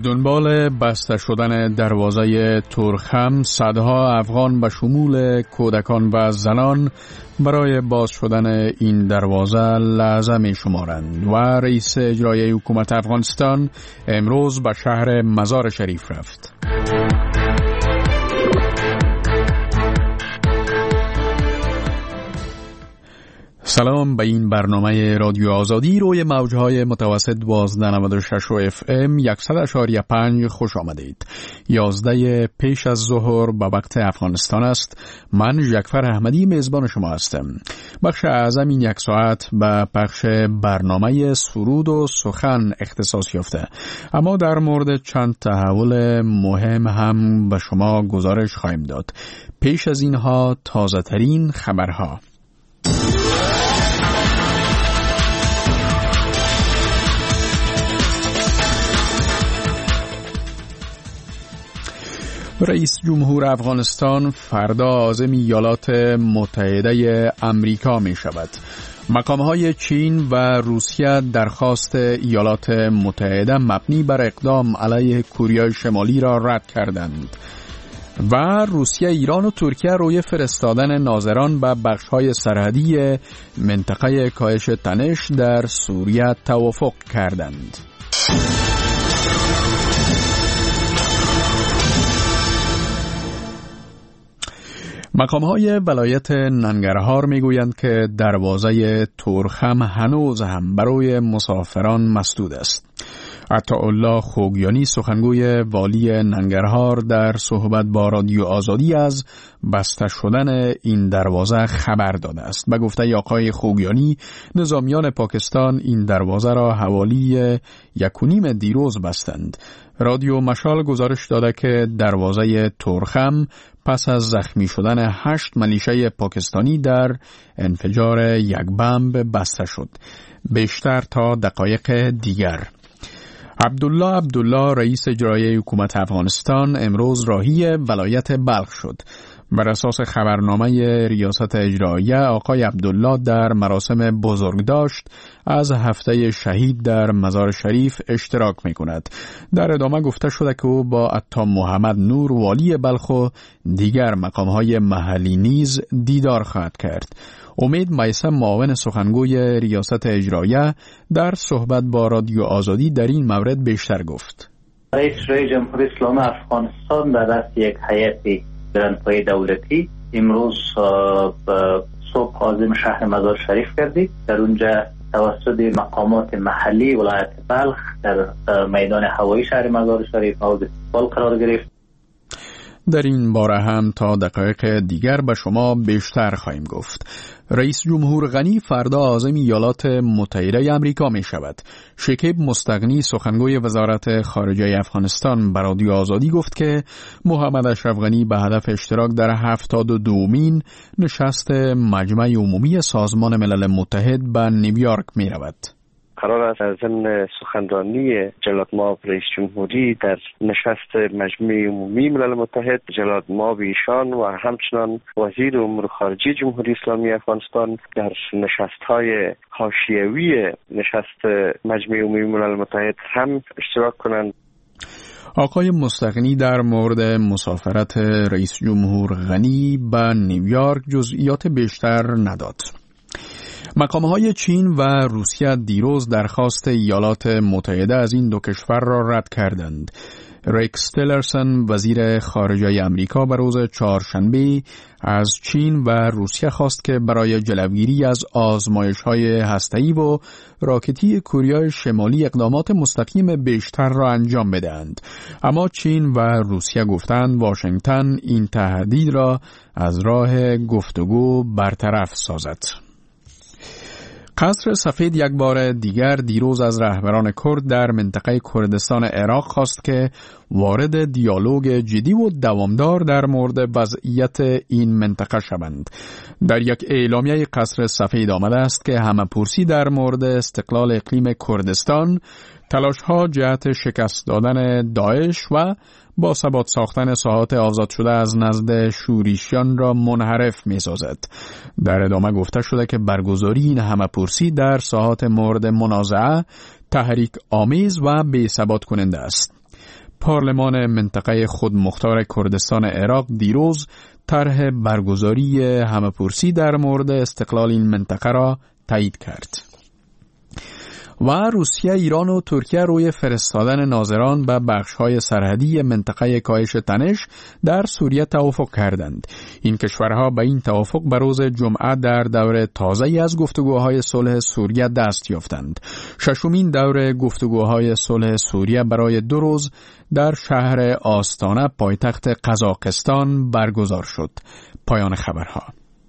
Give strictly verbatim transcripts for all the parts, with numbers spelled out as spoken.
به دنبال بسته شدن دروازه تورخم، صدها افغان به شمول کودکان و زنان برای باز شدن این دروازه لحظه می شمارند و رئیس اجرایی حکومت افغانستان امروز به شهر مزار شریف رفت. سلام به این برنامه رادیو آزادی روی موجهای متوسط دوازده نود و شش و اف ام صد اشاری پنج خوش آمدید. یازده پیش از ظهر به وقت افغانستان است. من جعفر احمدی میزبان شما هستم. بخش اعظم این یک ساعت به پخش برنامه سرود و سخن اختصاص یافته، اما در مورد چند تحول مهم هم به شما گزارش خواهیم داد. پیش از اینها تازه ترین خبرها. رئیس جمهور افغانستان فردا عازم ایالات متحده امریکا می شود. مقامهای چین و روسیه درخواست ایالات متحده مبنی بر اقدام علیه کره شمالی را رد کردند و روسیه، ایران و ترکیه روی فرستادن ناظران به بخش‌های سرحدی منطقه کاهش تنش در سوریه توافق کردند. مقام‌های ولایت ننگرهار می‌گویند که دروازه تورخم هنوز هم برای مسافران مسدود است. عطاالله خوگیانی، سخنگوی والی ننگرهار، در صحبت با رادیو آزادی از بسته شدن این دروازه خبر داده است. به گفته آقای خوگیانی، نظامیان پاکستان این دروازه را حوالی یک و نیم دیروز بستند. رادیو مشال گزارش داده که دروازه تورخم پس از زخمی شدن هشت ملیشه پاکستانی در انفجار یک بمب بسته شد. بیشتر تا دقایق دیگر. عبدالله عبدالله، رئیس اجرایی حکومت افغانستان، امروز راهی ولایت بلخ شد. بر اساس خبرنامه ریاست اجراییه، آقای عبدالله در مراسم بزرگداشت از هفته شهید در مزار شریف اشتراک می کند. در ادامه گفته شده که او با عطا محمد نور، والی بلخ و دیگر مقامهای محلی نیز دیدار خواهد کرد. امید میثم، معاون سخنگوی ریاست اجراییه، در صحبت با رادیو آزادی در این مورد بیشتر گفت. رئیس جمهوری اسلامی افغانستان در رأس یک هیئت گرانپای دولتی امروز صبح عازم شهر مزار شریف گردید. در اونجا توسط مقامات محلی ولایت بلخ در میدان هوایی شهر مزار شریف مورد استقبال قرار گرفت. در این باره هم تا دقایق دیگر به شما بیشتر خواهیم گفت. رئیس جمهور غنی فردا عازم ایالات متحده امریکا می شود. شکیب مستغنی، سخنگوی وزارت خارجه افغانستان، به رادیو آزادی گفت که محمد اشرف غنی به هدف اشتراک در هفتاد و دومین نشست مجمع عمومی سازمان ملل متحد به نیویورک می رود. قرار است از ضمن سخنرانی جلال مآب رئیس جمهوری در نشست مجمع عمومی ملل متحد، جلال مآب ایشان و همچنان وزیر امور خارجه جمهوری اسلامی افغانستان در نشست‌های حاشیه‌ای نشست مجمع عمومی ملل متحد هم اشتراک کنند. آقای مستغنی در مورد مسافرت رئیس جمهور غنی به نیویورک جزئیات بیشتر نداد. مقامهای چین و روسیه دیروز درخواست ایالات متحده از این دو کشور را رد کردند. ریکس تیلرسن، وزیر خارجه امریکا، به روز چهارشنبه از چین و روسیه خواست که برای جلوگیری از آزمایش‌های هسته‌ای و راکتی کره شمالی اقدامات مستقیم بیشتر را انجام بدهند. اما چین و روسیه گفتند واشنگتن این تهدید را از راه گفتگو برطرف سازد. قصر سفید یک بار دیگر دیروز از رهبران کرد در منطقه کردستان عراق خواست که وارد دیالوگ جدی و دوامدار در مورد وضعیت این منطقه شوند. در یک اعلامیه قصر سفید آمده است که همه‌پرسی در مورد استقلال اقلیم کردستان، تلاش‌ها جهت شکست دادن داعش و با ثبات ساختن ساحات آزاد شده از نزد شورشیان را منحرف می‌سازد. در ادامه گفته شده که برگزاری این همه‌پرسی در ساحات مورد منازعه تحریک آمیز و بی‌ثبات کننده است. پارلمان منطقه خودمختار کردستان عراق دیروز طرح برگزاری همه‌پرسی در مورد استقلال این منطقه را تایید کرد. و روسیه، ایران و ترکیه روی فرستادن ناظران به بخش‌های سرحدی منطقه کاهش تنش در سوریه توافق کردند. این کشورها به این توافق به روز جمعه در دور تازه‌ای از گفتگوهای صلح سوریه دست یافتند. ششمین دور گفتگوهای صلح سوریه برای دو روز در شهر آستانه پایتخت قزاقستان برگزار شد. پایان خبرها.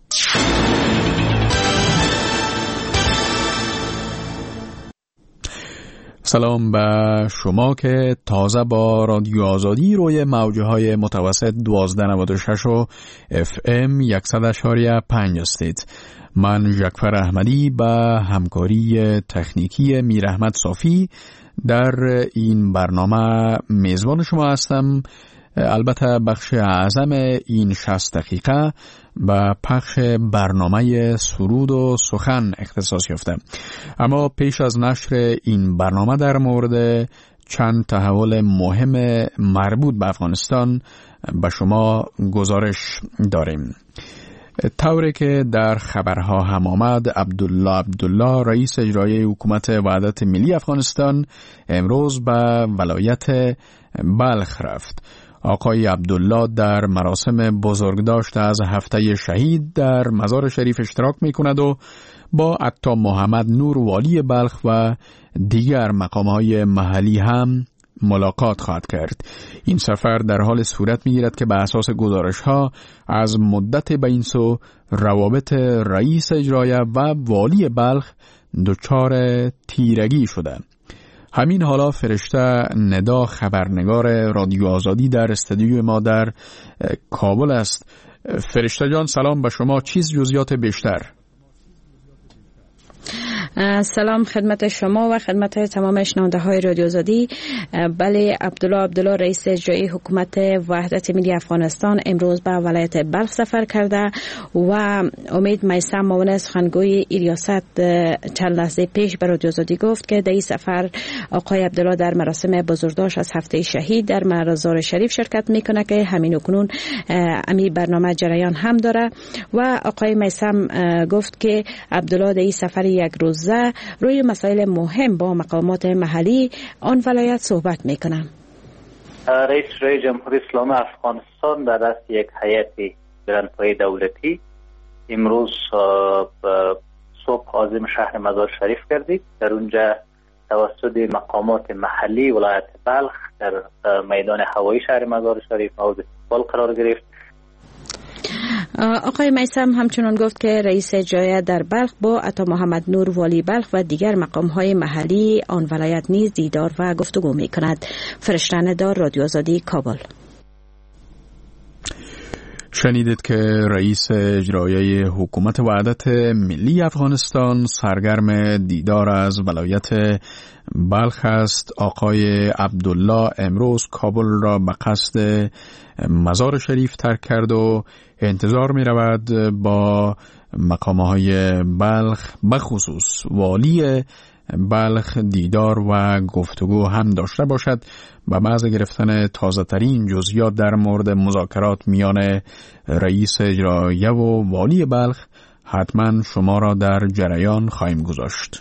سلام به شما که تازه با رادیو آزادی روی موجهای متوسط دوازده نود و شش و اف ام صد و پنج هستید. من ژکفر احمدی به همکاری تکنیکی میر احمد صافی در این برنامه میزبان شما هستم. البته بخش اعظم این شصت دقیقه به پخش برنامه سرود و سخن اختصاص یافته. اما پیش از نشر این برنامه در مورد چند تحول مهم مربوط به افغانستان به شما گزارش داریم. طوری که در خبرها هم آمد، عبدالله عبدالله رئیس اجرایی حکومت وحدت ملی افغانستان امروز به ولایت بلخ رفت. آقای عبدالله در مراسم بزرگداشت از هفته شهید در مزار شریف اشتراک می کند و با عطا محمد نور والی بلخ و دیگر مقامهای محلی هم ملاقات خواهد کرد. این سفر در حال صورت می گیرد که به اساس گزارش ها از مدت به این سو روابط رئیس اجرایی و والی بلخ دچار تیرگی شده. همین حالا فرشته ندا خبرنگار رادیو آزادی در استودیو ما در کابل است. فرشته جان سلام به شما، چیز جزئیات بیشتر؟ سلام خدمت شما و خدمت تمام شنونده های رادیو آزادی. بله، عبدالله عبدالله رئیس اجرایی حکومت وحدت ملی افغانستان امروز به ولایت بلخ سفر کرده و امید میثم معاون سخنگوی این ریاست چند لحظه پیش به رادیو آزادی گفت که در این سفر آقای عبدالله در مراسم بزرگداشت از هفته شهید در مزار شریف شرکت میکنه که همین اکنون امی برنامه جریان هم داره. و آقای میثم گفت که عبدالله در این سفر یک روز روی مسائل مهم با مقامات محلی آن ولایت صحبت میکنم. رئیس جمهوری جمهوری اسلامی افغانستان در رأس یک هیئت گرانپای دولتی امروز صبح عازم شهر مزار شریف گردید. در اونجا توسط مقامات محلی ولایت بلخ در میدان هوایی شهر مزار شریف مورد استقبال قرار گرفت. آقای میثم همچنان گفت که رئیس اجرایی در بلخ با عطا محمد نور والی بلخ و دیگر مقام‌های محلی آن ولایت نیز دیدار و گفتگو می‌کند. فرشته دار رادیو آزادی کابل. شنیدید که رئیس اجرایی حکومت وحدت ملی افغانستان سرگرم دیدار از ولایت بلخ است. آقای عبدالله امروز کابل را به قصد مزار شریف ترک کرد و انتظار می رود با مقامهای بلخ بخصوص والی بلخ دیدار و گفتگو هم داشته باشد و بعد گرفتن تازه ترین جزئیات در مورد مذاکرات میان رئیس اجرایی و والی بلخ حتما شما را در جریان خواهیم گذاشت.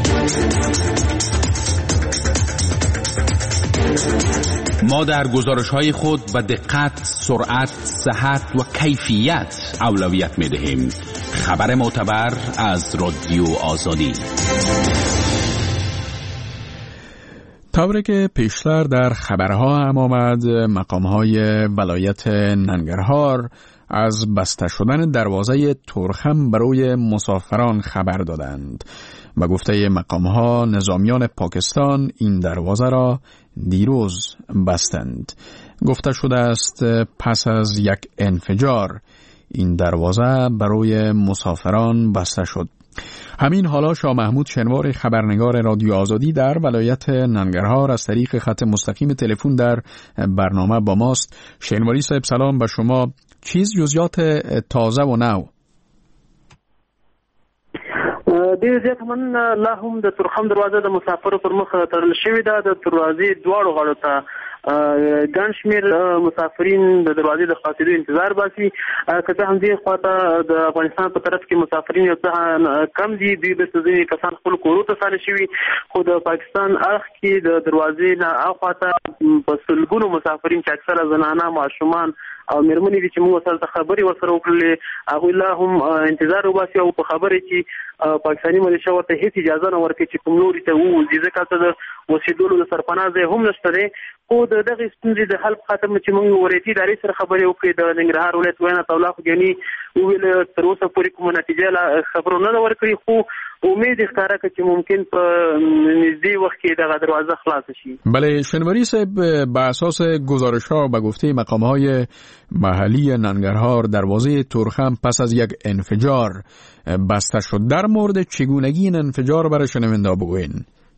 ما در گزارش‌های خود به دقت، سرعت، صحت و کیفیت اولویت می‌دهیم. خبر معتبر از رادیو آزادی. طوری که پیشتر در خبرها هم آمد، مقام‌های ولایت ننگرهار از بسته شدن دروازه تورخم برای مسافران خبر دادند. به گفته مقام‌ها نظامیان پاکستان این دروازه را دیروز بستند. گفته شده است پس از یک انفجار این دروازه برای مسافران بسته شد. همین حالا شاه محمود شنوار خبرنگار رادیو آزادی در ولایت ننگرهار از طریق خط مستقیم تلفن در برنامه با ماست. شنواری صاحب سلام به شما. چیز جزئیات تازه و نو؟ ډېر زیات من لا هم د تورخم دروازه د مسافرو پر مخ تړل شوې ده. د دروازې دواړو غاړو ته ګڼ شمېر مسافرین د دروازې د خلاصېدو انتظار باسي. که څه هم دې خواته د افغانستان په طرف کې مسافرین یو څه کم دي، دوی بېرته ځینې کسان خپلو کورو ته ستانه شوي، خو د پاکستان اړخ کې د دروازې نه اخواته په سلګونو مسافرین چې اکثره زنانه، ماشومان او مېرمنې دي چې موږ ورسره خبرې ورسره وکړلې، هغوی لا هم انتظار وباسي او په خبرې چې پاکستاني ملیشه ورته هېڅ اجازه نه ورکوي چې کوم لوري ته ووځي، ځکه هلته د اوسېدلو د سرپناه ځای هم نشته دی. خو د دغې ستونزې د حل په خاطر چې موږ ورایتي ادارې سره خبرې وکړې، د ننګرهار ولایت ویاند الله خوږیاني وویل تر اوسه پورې کومه نتیجه خبرو نه ده ورکړې، خو امید یې ښکاره کړه چې ممکن په نږدې وخت کې دغه دروازه خلاصه شي. بله شنواری صاحب، به اساس گزارش‌ها و گفته مقام‌های محلی ننگرهار دروازه تورخم پس از یک انفجار بسته شد. در مورد چگونگی این انفجار برای شنونده بگوین.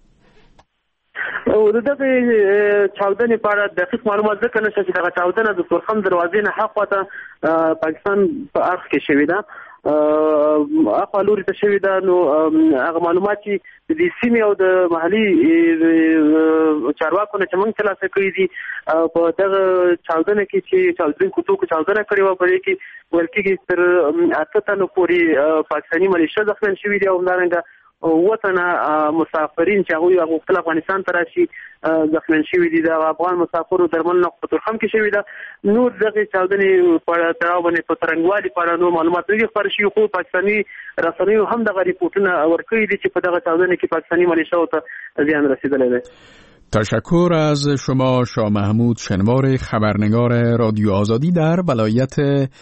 او دغه چاودنې په اړه دقیق معلومات ځکه نشته چې دغه چاودنه د تورخم دروازې نه هاخواته پاکستان په اړخ کې شوې ده، اخوا لوري ته شوې ده. نو هغه معلومات چې د دې سیمې او د محلي چارواکو نه چې موږ ترلاسه کړي دي په دغه چاودنه کې چې چاودونکو توکو چاودنه کړې وه، په دې کې ویل کېږي تر اته تنو پورې پاکستاني ملیشه زخمیان شوي دي او همدارنګه اووه تنه مسافرین چې هغوی غوښتل افغانستان ته راشي زخمیان شوي دي. د افغان مسافرو درملنه په تورخم کې شوې ده. نور دغې چاودنې په تړاو باندې په څرنګوالي په اړه نور معلومات نه دي خپاره شوي، خو پاکستاني رسنیو هم دغه ریپورټونه ورکړي دي چې په دغه چاودنې کې پاکستاني ملیشه‌و ته زیان رسیدلی دی. تشکر از شما شاه محمود شنوار، خبرنگار رادیو آزادی در ولایت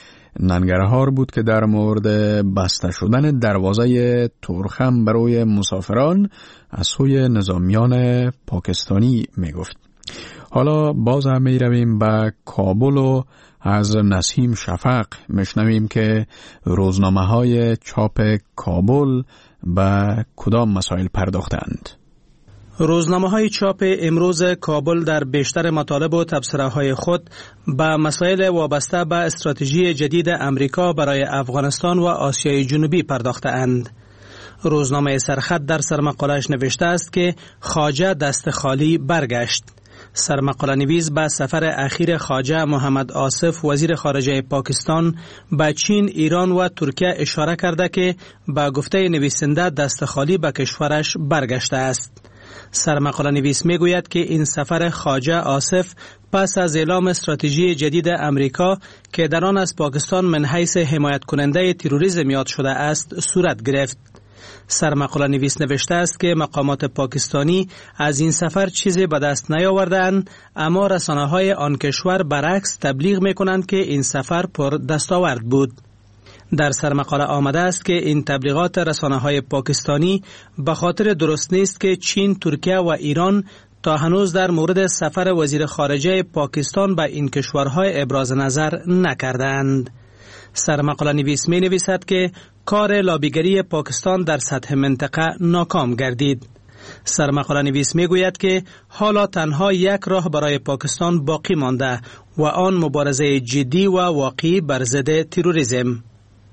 ننگرهار بود که در مورد بسته شدن دروازه تورخم برای مسافران از سوی نظامیان پاکستانی می گفت. حالا باز هم می رویم به کابل و از نسیم شفق میشنویم که روزنامه های چاپ کابل به کدام مسائل پرداختند. روزنامه‌های چاپ امروز کابل در بیشتر مطالب و تبصره‌های خود به مسائل وابسته به استراتژی جدید امریکا برای افغانستان و آسیای جنوبی پرداخته‌اند. روزنامه سرخط در سرمقاله‌اش نوشته است که خواجه دست خالی برگشت. سرمقاله نویس به سفر اخیر خواجه محمد آصف وزیر خارجه پاکستان به چین، ایران و ترکیه اشاره کرده که به گفته نویسنده دست خالی به کشورش برگشته است. سرمقاله نویس می گوید که این سفر خواجه آصف پس از اعلام استراتژی جدید امریکا که در آن از پاکستان من حیث حمایت کننده تروریسم یاد شده است صورت گرفت. سرمقاله نویس نوشته است که مقامات پاکستانی از این سفر چیزی به دست نیاوردند، اما رسانه‌های آن کشور برعکس تبلیغ می کنند که این سفر پر دستاورد بود. در سرمقاله آمده است که این تبلیغات رسانه‌های پاکستانی به خاطر درست نیست که چین، ترکیه و ایران تا هنوز در مورد سفر وزیر خارجه پاکستان به این کشورهای ابراز نظر نکردند. سرمقاله نویس می نویسد که کار لابیگری پاکستان در سطح منطقه ناکام گردید. سرمقاله نویس می گوید که حالا تنها یک راه برای پاکستان باقی مانده و آن مبارزه جدی و واقعی بر ضد تروریسم.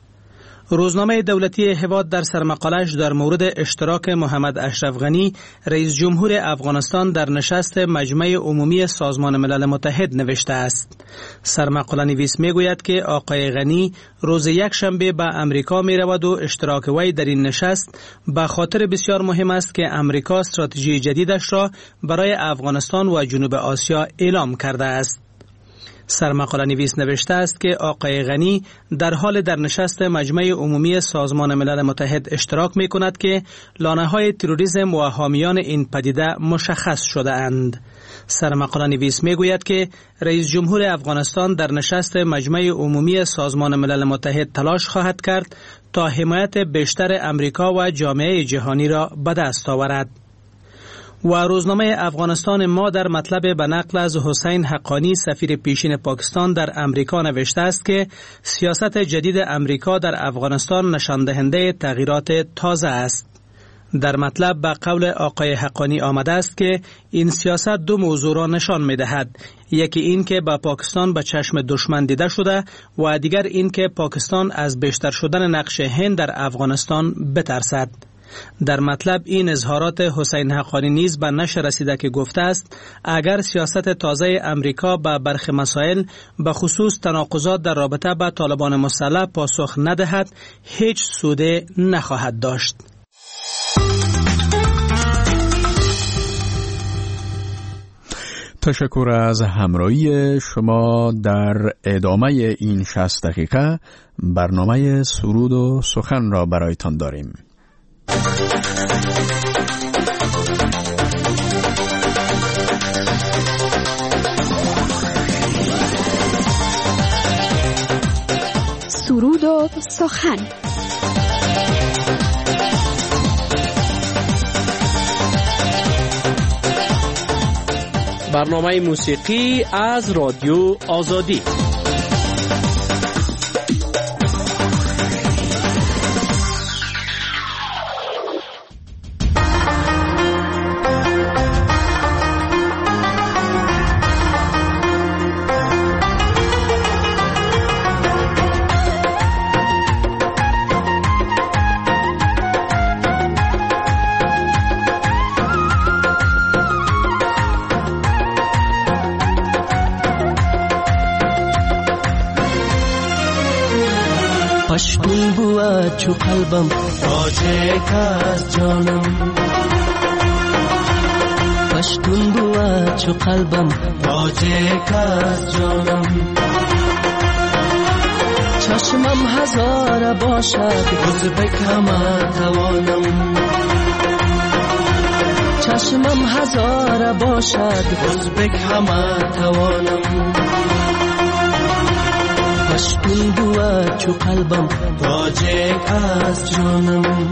روزنامه دولتی هواد در سرمقاله‌اش در مورد اشتراک محمد اشرف غنی رئیس جمهور افغانستان در نشست مجمع عمومی سازمان ملل متحد نوشته است. سرمقاله نویس می گوید که آقای غنی روز یک شنبه به امریکا می رود و اشتراک وی در این نشست به خاطر بسیار مهم است که امریکا استراتژی جدیدش را برای افغانستان و جنوب آسیا اعلام کرده است. سرمقاله نویس نوشته است که آقای غنی در حال در نشست مجمع عمومی سازمان ملل متحد اشتراک می کند که لانه‌های تروریسم و حامیان این پدیده مشخص شده اند. سرمقاله نویس می گوید که رئیس جمهور افغانستان در نشست مجمع عمومی سازمان ملل متحد تلاش خواهد کرد تا حمایت بیشتر امریکا و جامعه جهانی را به دست آورد. و روزنامه افغانستان ما در مطلب به نقل از حسین حقانی سفیر پیشین پاکستان در امریکا نوشته است که سیاست جدید امریکا در افغانستان نشان دهنده تغییرات تازه است. در مطلب به قول آقای حقانی آمده است که این سیاست دو موضوع را نشان می دهد. یکی این که با پاکستان به چشم دشمن دیده شده و دیگر این که پاکستان از بیشتر شدن نقش هند در افغانستان بترسد. در مطلب این اظهارات حسین حقانی نیز به نشر رسیده که گفته است اگر سیاست تازه امریکا به برخی مسائل به خصوص تناقضات در رابطه با طالبان مسلح پاسخ ندهد هیچ سوده نخواهد داشت. تشکر از همراهی شما. در ادامه این شصت دقیقه برنامه سرود و سخن را برایتان داریم. سرود و سخن. برنامه موسیقی از رادیو آزادی. پشتون بود چو قلبم تاجک از جانم، پشتون بود چو قلبم تاجک از جانم. چشمم هزار باشد ازبک همه توانم، چشمم هزار باشد ازبک همه توانم. پشتون بود چو قلبم تاجک از جانم.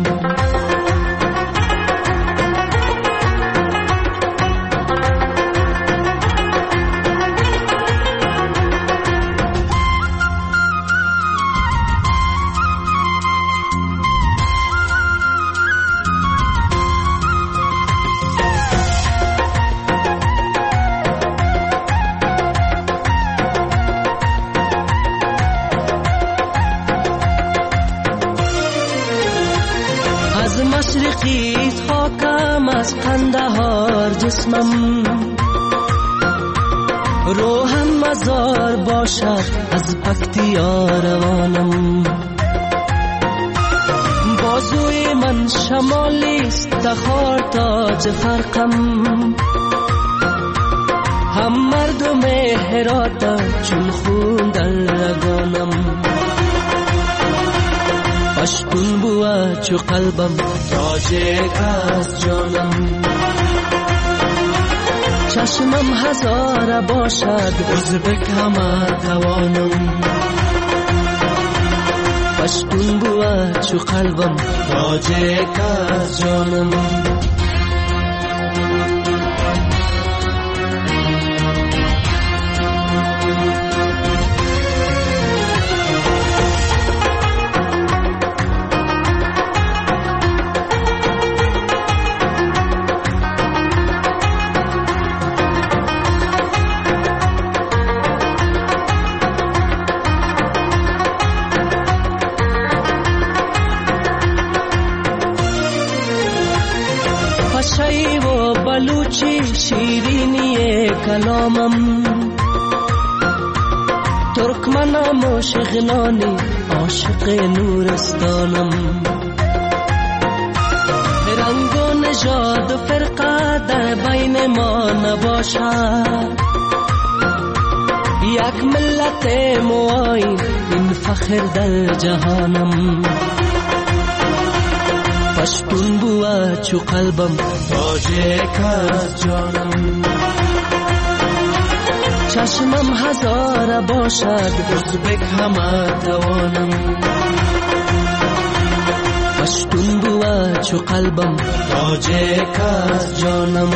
مشرقیت خاکم از قندهار جسمم، روحم مزار باشد از پکتیا روانم. بازوی من شمالیست تخار تاج فرقم، هم مردم هراتا چون خون در رگانم. پشتون بود چو قلبم تاجک از جانم، چشمم هزار باشد ازبک همه توانم. پشتون بود چو قلبم تاجک از جانم. شی و بلوچی شیرینی کلامم، ترکمنم و شغلانی عاشق نورستانم. رنگ و نژاد و فرقه در بین ما نباشد، یک ملت موای این فخر در جهانم. پشتون بود چو قلبم تاجک از جانم، چشمم هزار باشد ازبک همه توانم. پشتون بود چو قلبم تاجک از جانم.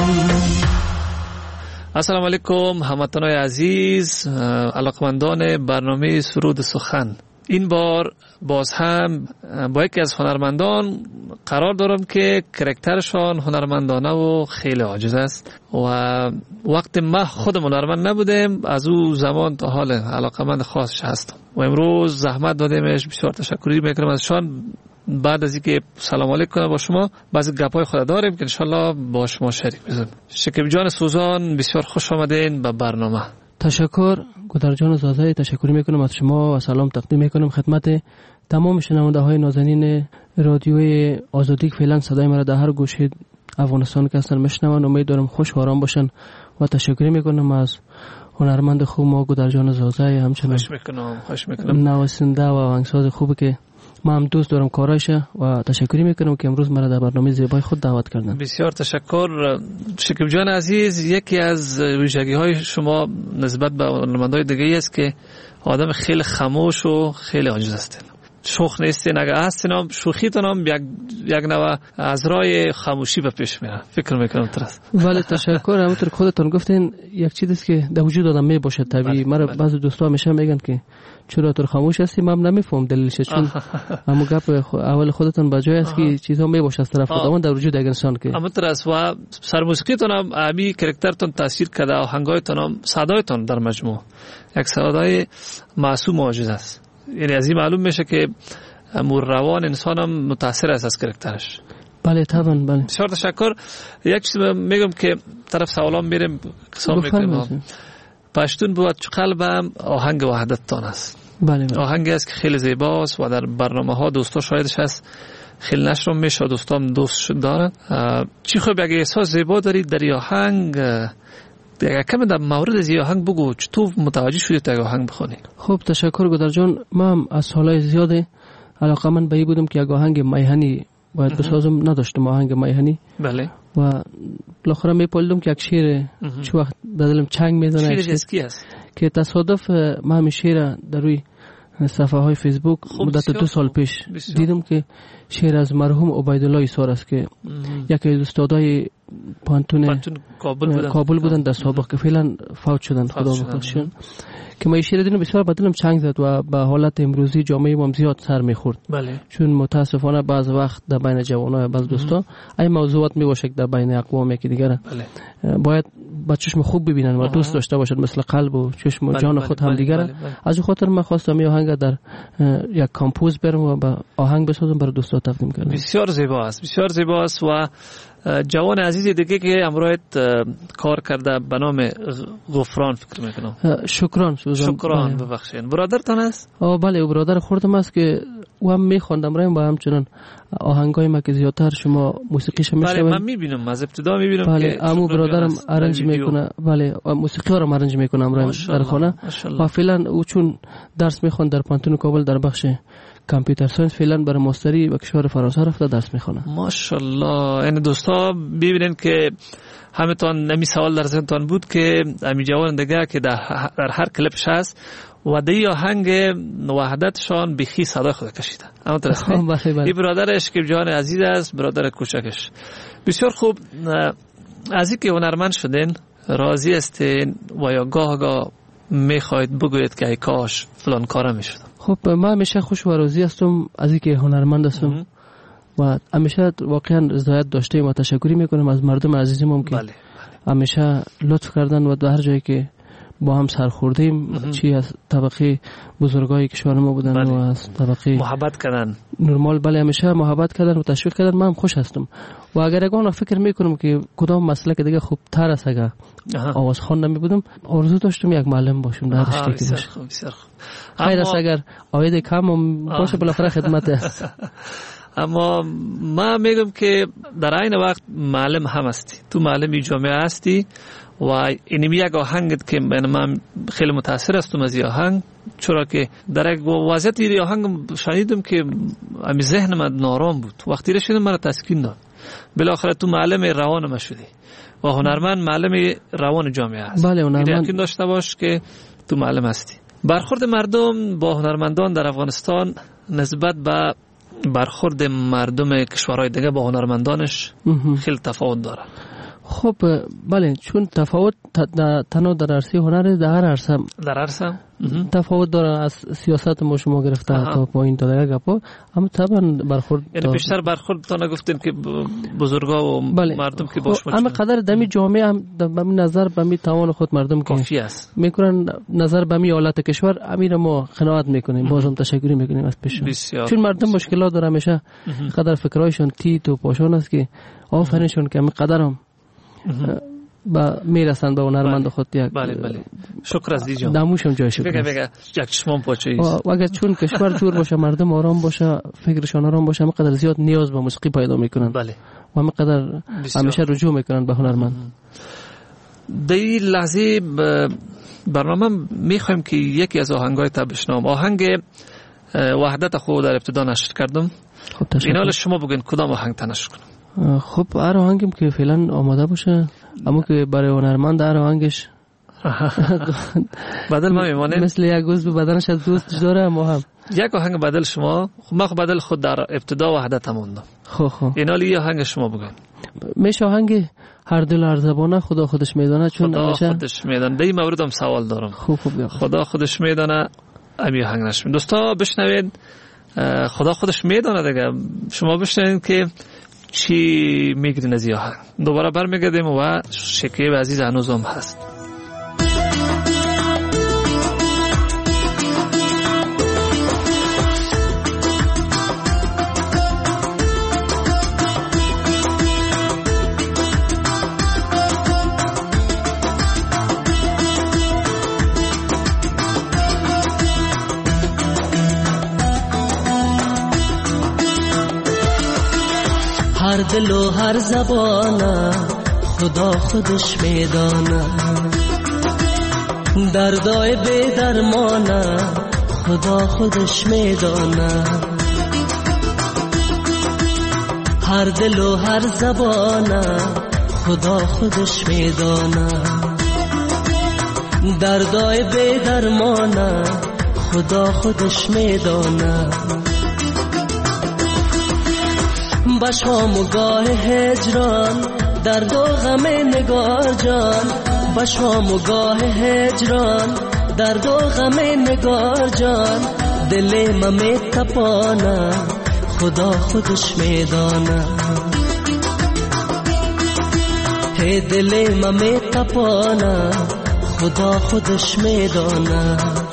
السلام علیکم هموطنان عزیز، علاقمندان برنامه سرود سخن. این بار باز هم با یکی از هنرمندان قرار دارم که کرکترشان هنرمندانه و خیلی عاجز است و وقت ما خودم هنرمند نبودم، از او زمان تا حال علاقمند خاصش هستم و امروز زحمت دادیمش. بسیار تشکری میکنم ازشان. بعد از اینکه سلام علیک کنم با شما بعضی گپای خود داریم که انشالله با شما شریک بزنیم. شکیب جان سوزان بسیار خوش آمدین به برنامه. تشکر گودر جان زازای، تشکر میکنم از شما و سلام تقدیم میکنم خدمت تمام شنونده های نازنین رادیوی آزادی که فعلا صدای مرا در هر گوشه افغانستان که هستن میشنون. امیدوارم خوش و آرام باشن و تشکر میکنم از هنرمند خوب ما گودر جان زازای، همچنین خوش میکنم خوش میکنم نوازنده و آهنگساز خوبی که ما هم دوست دارم کارایشه و تشکر میکنم که امروز مرا در برنامه زیبای خود دعوت کردن. بسیار تشکر شکیب جان عزیز. یکی از ویژگی های شما نسبت به هنرمندای دیگه است که آدم خیلی خاموش و خیلی عاجز هستین. شوخ نیستین، اگه هستین هم شوخیتون هم یک یک نوع از راه خاموشی به پیش میره. فکر میکنم درست. ولی تشکر. همونطور که خودتون گفتین یک چیزی است که در وجود آدم می باشه طبیعی. مرا بعضی دوستا همیشه میگن که چرا تو خاموش هستی؟ من نمیفهم دلیلش، چون همون گپ اول خودتون بجای است که چیزا می باشه از طرف خودمون در وجود یک انسان که همونطور است. و سر موسیقیتون هم امی کاراکترتون تاثیر کرده، آهنگایتون هم صدایتون در مجموع یک صدای معصوم و عاجز است. یعنی از این معلوم میشه که امور روان انسان هم متاثر است از کاراکترش. بله طبعا. بله بسیار تشکر. یک چیز میگم که طرف سوالام میریم قسم میکنیم. پشتون بود چه قلبم آهنگ وحدت تان است. بله بله. آهنگی است که خیلی زیباست و در برنامه ها دوستا شاهدش هست، خیلی نشر میشه، دوستام دوست دارن. چی خوب اگه احساس زیبا دارید در آهنگ، دیگه کمی در مورد از آهنگ بگو، چطور متوجه شدید تا آهنگ بخونی؟ خب تشکر گودر جان. من هم از سالهای زیاده علاقه‌مند به این بودم که یک آهنگ میهنی باید بسازم. نداشتم آهنگ میهنی. بله. و بالاخره میپلدم که یک شعر چه وقت بدلم چنگ میزنه. شعر کی است؟ که تصادف من همین شعر در روی صفحه های فیسبوک مدت دو سال پیش بسیار. دیدم که شعر از مرحوم عبیدالله ایسار است که یکی از استادای پانتون کابل بودن, کابل بودن در سابق که فعلا فوت شدن، خدا بخشن. که ما شعر دیدم بسیار بدلم چنگ زد و به حالت امروزی جامعه ما زیاد سر میخورد. بله. چون متاسفانه بعض وقت در بین جوانای بعض دوستا این موضوعات میباشه که در بین اقوام یکی دیگر باید با چشم خوب ببینن و دوست داشته باشن، مثل قلب و چشم و جان خود هم دیگر. از خاطر من خواستم این آهنگ در یک کامپوز برم و با آهنگ بسازم برای دوستا تقدیم کنم. بسیار زیبا است، بسیار زیبا است. و جوان عزیز دیگه که امروز کار کرده به نام غفران فکر میکنم. شکران سوزان. شکران ببخشید. برادرتان است؟ آه بله، او برادر خودم است که او هم میخوندم رایم با همچنان آهنگای ما که زیادتر شما موسیقیش میشنوید. بله من میبینم، از ابتدا میبینم بله، که امو برادرم ارنج میکنه. بله موسیقی رو ارنج میکنم رایم در خانه. و فعلا او چون درس میخوند در پانتون کابل در بخش کامپیوتر ساینس، فعلا برای ماستری به کشور فرانسه رفته درس میخونه. ماشاءالله. این دوستا ببینن که همتون نمی سوال در ذهنتون بود که امی جوان دیگه که در, در هر کلیپش هست و دی آهنگ وحدتشان بخی صدا خود کشیده. اما درسته؟ این برادر شکیب جان عزیز است، برادر کوچکش. بسیار خوب. از اینکه هنرمند شدین راضی هستین و یا گاه گاه میخواید بگوید که ای کاش فلان کارا میشد؟ خب من همیشه خوش و راضی هستم از اینکه هنرمند هستم و همیشه واقعا رضایت داشتم و تشکری میکنم از مردم عزیزم که بله. همیشه لطف کردن و در هر جایی که با هم سر خوردیم، چی از طبقه بزرگای کشور ما بودن بله. و از طبقه محبت کردن نرمال، بله همیشه محبت کردن و تشویق کردن. من هم خوش هستم و اگر اگه فکر میکنم که کدام مسئله که دیگه خوب تر است اگه آواز خوان نمی بودم، آرزو داشتم یک معلم باشم در رشته که باشم. خیر است اگر آید کم باشه بالاخره خدمت است. اما ما میگم که در این وقت معلم هم هستی، تو معلمی جامعه هستی و اینمی یک آهنگت که من خیلی متاثر هستم از این آهنگ، چرا که در یک وضعیت این آهنگ شنیدم که امی ذهن من نارام بود، وقتی رسیدم مرا تسکین داد. بالاخره تو معلم روان ما شدی و هنرمند معلم روان جامعه است. بله هنرمند یقین داشته باش که تو معلم هستی. برخورد مردم با هنرمندان در افغانستان نسبت به برخورد مردم کشورهای دیگه با هنرمندانش خیلی تفاوت داره. خب بله، چون تفاوت تنها در عرصه هنر، در هر عرصه در عرصه تفاوت داره، از سیاست ما شما گرفته تا پایین تا دیگه گپا، اما طبعا برخورد یعنی بیشتر برخورد تا نگفتین که بزرگا و بله. مردم که باش خب اما قدر دمی جامعه هم به نظر به می توان خود مردم کافی است میکنن، نظر به می حالت کشور امیر ما قناعت میکنیم. بازم تشکر میکنیم از پیش، چون مردم مشکلات داره، همیشه قدر فکرایشون تیت و پاشون است که آفرینشون که می قدرم با میرسند به هنرمند خود. یک بله بله شکر از دیجا دموشم جای شکر. بگه بگه یک چشمام پاچه است. و اگر چون کشور جور باشه، مردم آرام باشه، فکرشان آرام باشه، همقدر زیاد نیاز به موسیقی پیدا میکنن. بله. و همقدر همیشه رجوع میکنن به هنرمند. در این لحظه برنامه میخوایم که یکی از آهنگای تا بشنوم. آهنگ وحدت خود در ابتدا نشر کردم. خب تشکر. این حال شما بگین کدام آهنگ تا نشر کنم؟ خب هر آهنگیم که فعلا آماده باشه، اما که برای هنرمند هر آهنگش بدل ما میمانه، مثل یک عضو بدنش از دوست داره. ما هم یک آهنگ بدل شما، ما خب بدل خود در ابتدا وحدت موندم. خب خب این حال یه آهنگ شما بگین. میشه آهنگ هر دل هر زبانه خدا خودش میدانه، چون خدا خودش میدانه. در این موردم سوال دارم. خوب خوب خدا خودش میدانه، امی آهنگ نشم. دوستا بشنوید خدا خودش میدانه دیگه. شما بشنوید که چی میگرین از این آهنگ. دوباره برمیگردیم و شکیب عزیز هنوزم هست. هر دل و هر زبانه خدا خودش میدانه، دردای بی درمانه خدا خودش میدانه. هر دل و هر زبانه خدا خودش میدانه، دردای بی درمانه خدا خودش میدانه. بشام و گاه هجران درد و غم نگار جان، بشام و گاه هجران درد و غم نگار جان. دل من می تپانه خدا خودش میدانه، هی دل من می تپانه خدا خودش میدانه.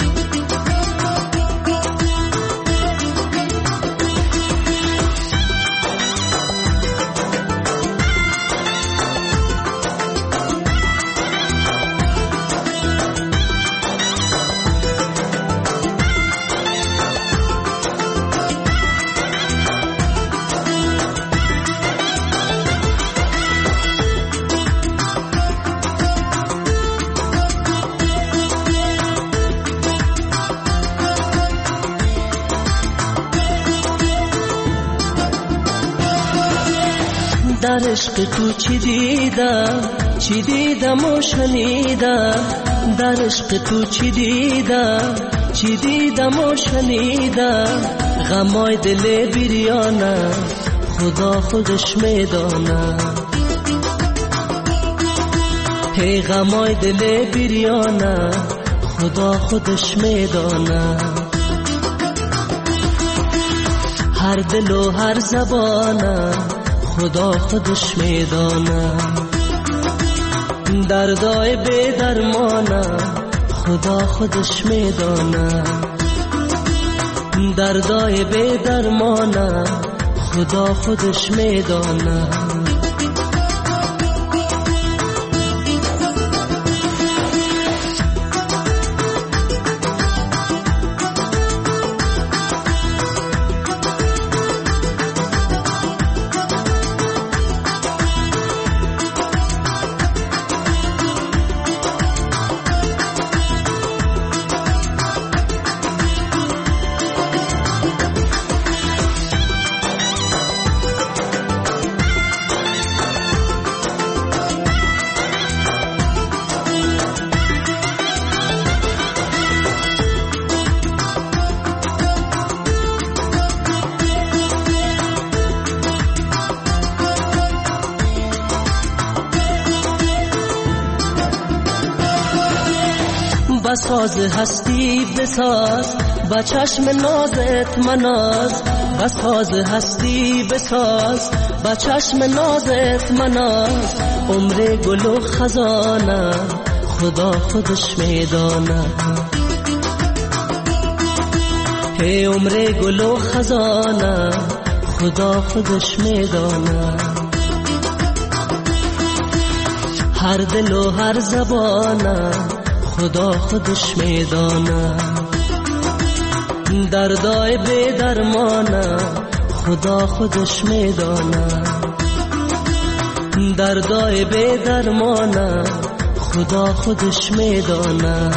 در عشق تو چی دیدم، چی دیدم و شنیدم. در عشق تو چی دیدم، چی دیدم و شنیدم. غمای دل بریانه خدا خودش میدانه، هی غمای دل بریانه خدا خودش میدانه. هر دل و هر زبانه خدا خودش میدانه، دردای بی درمانه خدا خودش میدانه. دردای بی درمانه خدا خودش میدانه. ساز هستی بساز با چشم نازت مناز با ساز هستی بساز با چشم نازت مناز عمر گل و خزانه خدا خودش میدانه هی عمر گل و خزانه خدا خودش میدانه هر دل و هر زبانه خدا خودش میدانه دردای بی درمانه خدا خودش میدانه دردای بی درمانه خدا خودش میدانه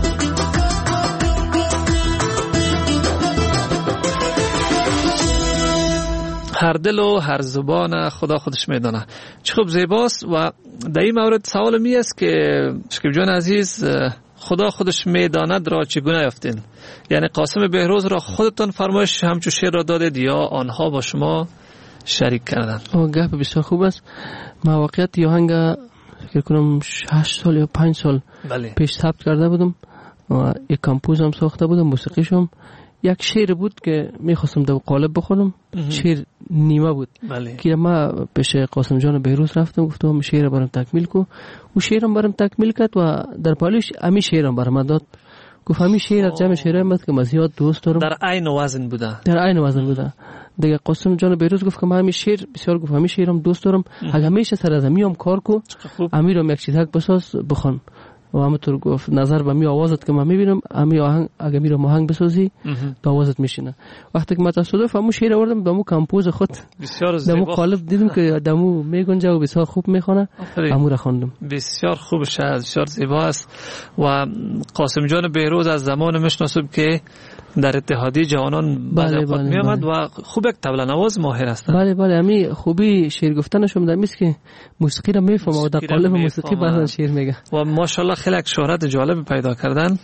هر دل و هر زبان خدا خودش میدانه. چه خوب زیباست. و در این مورد سوال می است که شکیب جان عزیز خدا خودش میداند را چگونه یافتین؟ یعنی قاسم بهروز را خودتان فرمایش همچون شعر را دادید یا آنها با شما شریک کردن؟ او گپ بسیار خوب است. ما واقعیت آهنگ فکر کنم هشت سال یا پنج سال بله. پیش ثبت کرده بودم و یک کمپوز هم ساخته بودم، موسیقیشم یک شعر بود که میخواستم در قالب بخونم. شعر نیمه بود بله. که ما پیش قاسم جان بهروز رفتم گفتم شعر برام تکمیل کو. او شعرم برام تکمیل کرد و در پالیش امی شعرم برام داد. گفت همین شعر از جمع شعرام بود که من زیاد دوست دارم. در عین وزن بوده. در عین وزن بوده. دیگه قاسم جان بهروز گفت که من همین شعر بسیار گفت همین شعرم دوست دارم. اگه همیشه سر از میام کار کو. امیرم یک چیزک بساز بخون. و همونطور گفت نظر به می آوازت که من میبینم امی آهنگ اگه میرم آهنگ بسازی تو آوازت میشینه. وقتی که من تصادف همون شعر آوردم دمو کمپوز خود بسیار زیبا دمو قالب دیدم که دمو میگنجه و بسیار خوب میخونه همون را خواندم. بسیار خوب شد، بسیار زیبا است. و قاسم جان بهروز از زمان میشناسم که در اتحادیه جوانان بله خود بله می آمد بله. و خوب یک طبله نواز ماهر است. بله بله امی خوبی شعر گفتنشون در میست که موسیقی را میفهمه و در قالب موسیقی بعضا شعر میگه و ماشاءالله خیلی یک شهرت جالب پیدا کردن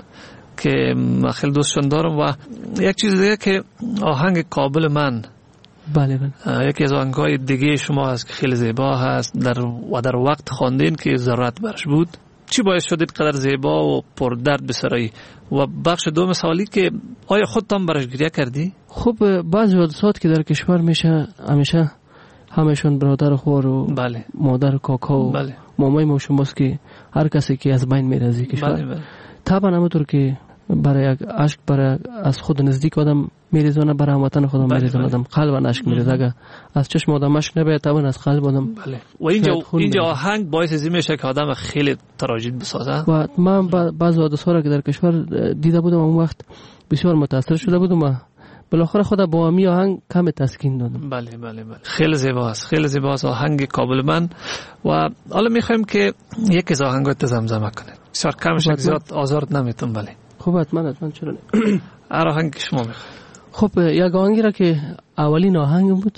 که خیلی دوستشون دارم. و یک چیز دیگه که آهنگ کابل من بله بله یکی از آهنگ‌های دیگه شما هست که خیلی زیبا هست در و در وقت خواندین که ضرورت برش بود. چی باعث شدید قدر زیبا و پر درد بسرایی؟ و بخش دوم سوالی که آیا خودتان برش گریه کردی؟ خب بعضی حادثات که در کشور میشه همیشه همشون برادر خور و بله. مادر کاکا و بله. مامای ما شماست که هر کسی که از بین میره از کشور. بله بله. طبعا همونطور که برای یک عشق برای از خود نزدیک آدم میریزونه برای هموطن خودم بله میریزونه بله. آدم قلب عشق میریزه. اگه از چشم آدم عشق نباید طبعا از قلب آدم بله. و اینجا اینجا آهنگ باعث از این میشه که آدم خیلی تراژید بسازه. و من بعض حادثه را که در کشور دیده بودم اون وقت بسیار متاثر شده بودم و بالاخره خود با امی آهنگ کم تسکین دادم. بله بله بله. خیلی زیباست، خیلی زیباست آهنگ کابل من. و حالا میخوایم که یکی از آهنگات زمزمه کنید. بسیار کمش زیاد آزارت نمیتون. بله خوب حتما حتما چرا نه. هر آهنگ شما میخواید. خب یک آهنگی را که اولین آهنگ بود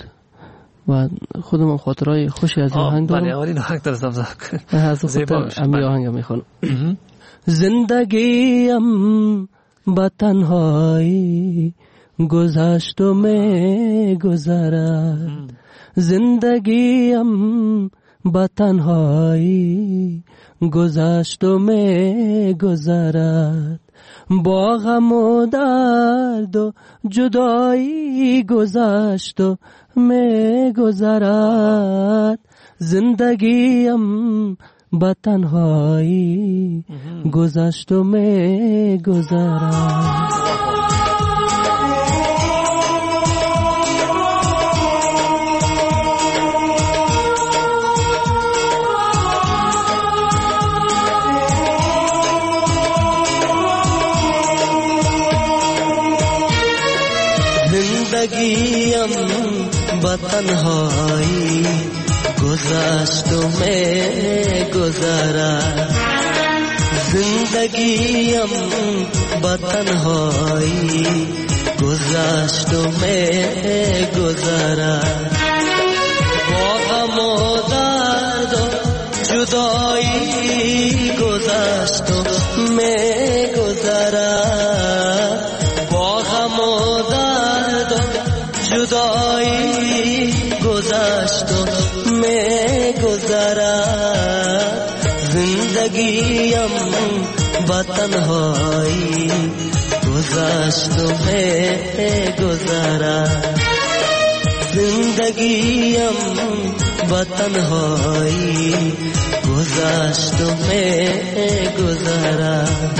و خودم خاطرای خوشی از آهنگ دارم. بله اولین آهنگ در زمزمه کنید. از زیبا امی آهنگ میخوام. زندگیم با تنهایی گذشت و می گذرد. زندگیم با تنهایی گذشت و می گذرد. با غم و درد و جدایی گذشت و می گذرد. زندگیم با تنهایی گذشت و می گذرد. زندگیم با تنهایی گذشت و می گذرد. زندگیم با تنهایی گذشت و می گذرد. با غم و درد و جدایی گذشت و می گذرد. با غم و درد و جدایی گذشت و می گذرد. زندگیم با تنهایی گذشت و می‌گذرد زندگیم با تنهایی گذشت و می‌گذرد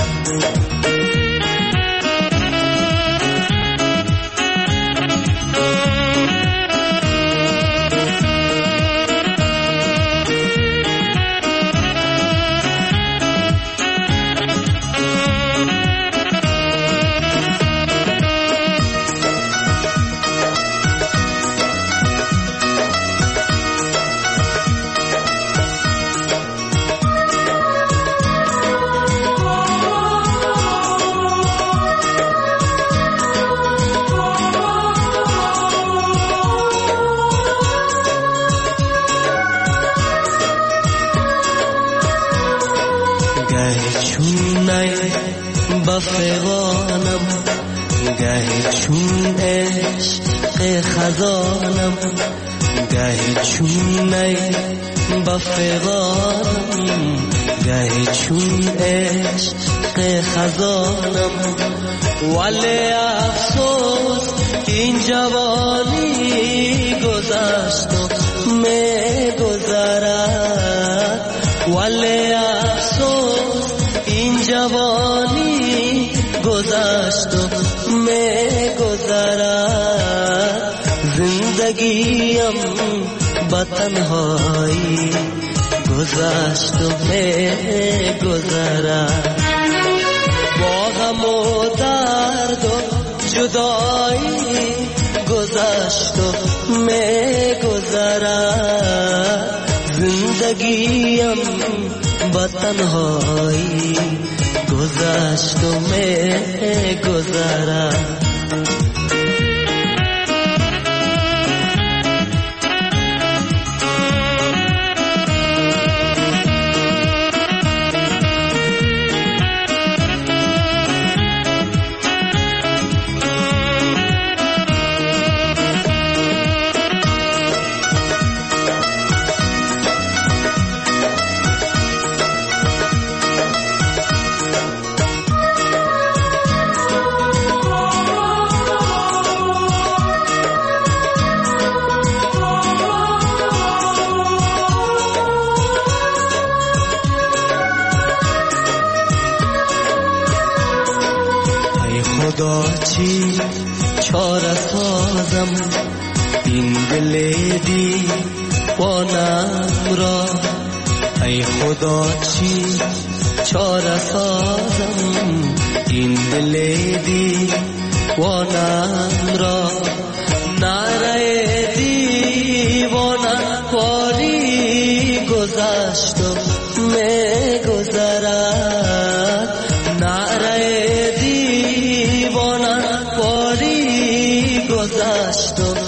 بفغانم گاهی چون عشق خزانم گاهی چون نی بفغانم گاهی چون عشق خزانم ولی افسوس این جوانی گذشت و می‌گذرد ولی افسوس این جوانی گذشت و می‌گذرد زندگیم با تنهایی گذشت و می‌گذرد با غم و درد و جدایی گذشت و می‌گذرد زندگیم با تنهایی گذشت و می‌گذرد خدا چی چاره سازم این دل دیوانم را ای خدا چی چاره سازم این دل دیوانم را نره دیوانم پاری گذشت و می‌گذرد نره گذشت و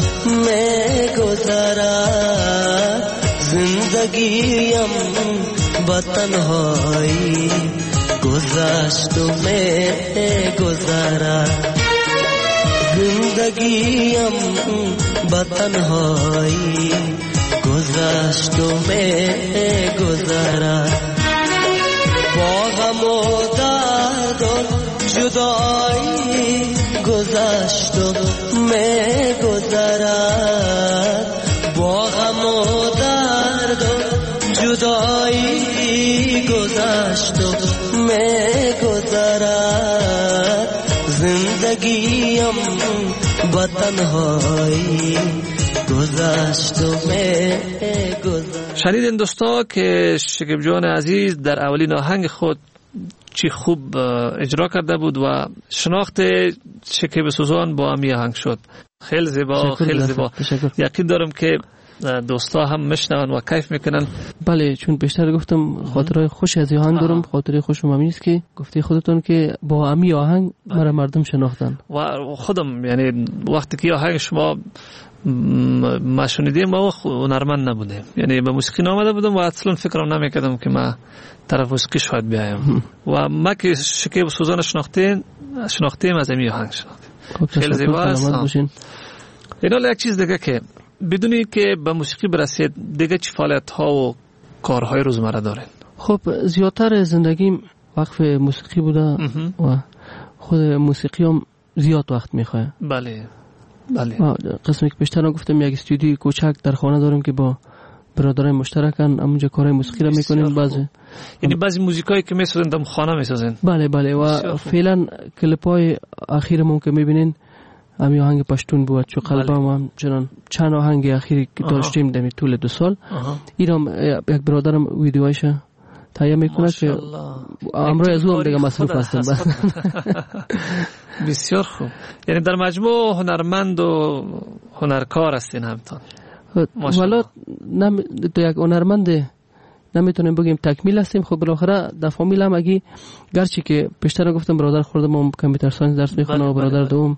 می‌گذرد زندگیم با تنهایی گذشت و می‌گذرد زندگیم با تنهایی گذشت و می‌گذرد با غم و درد و جدایی گذشت و می‌گذرد با غم و درد و جدایی گذشت و می‌گذرد زندگیم با تنهایی گذشت و می‌گذرد. شنیدین دوستا که شکیب جان عزیز در اولین آهنگ خود چی خوب اجرا کرده بود و شناخت شکیب سوزان با همی آهنگ شد. خیلی زیبا، خیلی زیبا. یقین دارم که دوستا هم میشنون و کیف میکنن. بله، چون بیشتر گفتم خاطرهای خوش از آهنگ دارم. خاطره خوشم همین است که گفته خودتون که با همی آهنگ مرا مردم شناختن و خودم یعنی وقتی که آهنگ شما ما شنیدیم ما هنرمند نبودیم، یعنی به موسیقی نامده بودم و اصلا فکرم نمیکردم که ما طرف موسیقی شاید بیایم و ما که شکیب سوزان شناختیم شناختیم از همی آهنگ شناختیم. خیلی زیبا است. اینا یک چیز دیگه که بدونی که به موسیقی برسید دیگه چی فعالیت ها و کارهای روزمره دارین؟ خب زیادتر زندگیم وقف موسیقی بوده و خود موسیقی هم زیاد وقت میخواه. بله بله. قسمی که پیشتر گفتم یک استودیوی کوچک در خانه داریم که با برادرای مشترکن همونجا کارهای موسیقی را میکنیم. بعضی یعنی بعضی موزیکایی که میسازن در خانه میسازن. بله بله. و فعلا کلیپای اخیرمون که میبینین همین آهنگ پشتون بود چو قلبم هم چنان چند آهنگ اخیری که داشتیم در طول دو سال. اینم یک برادرم ویدیوهایش تهیه میکنه که امروز از اون دیگه مصروف هستم. بسیار خوب. یعنی در مجموع هنرمند و هنرکار هستین همتون. والا نم تو یک هنرمند نمیتونیم بگیم تکمیل هستیم. خب بالاخره در فامیل هم اگه گرچه که پیشتر گفتم برادر خودم هم کامپیوتر ساینس درس میخونه و برادر دوم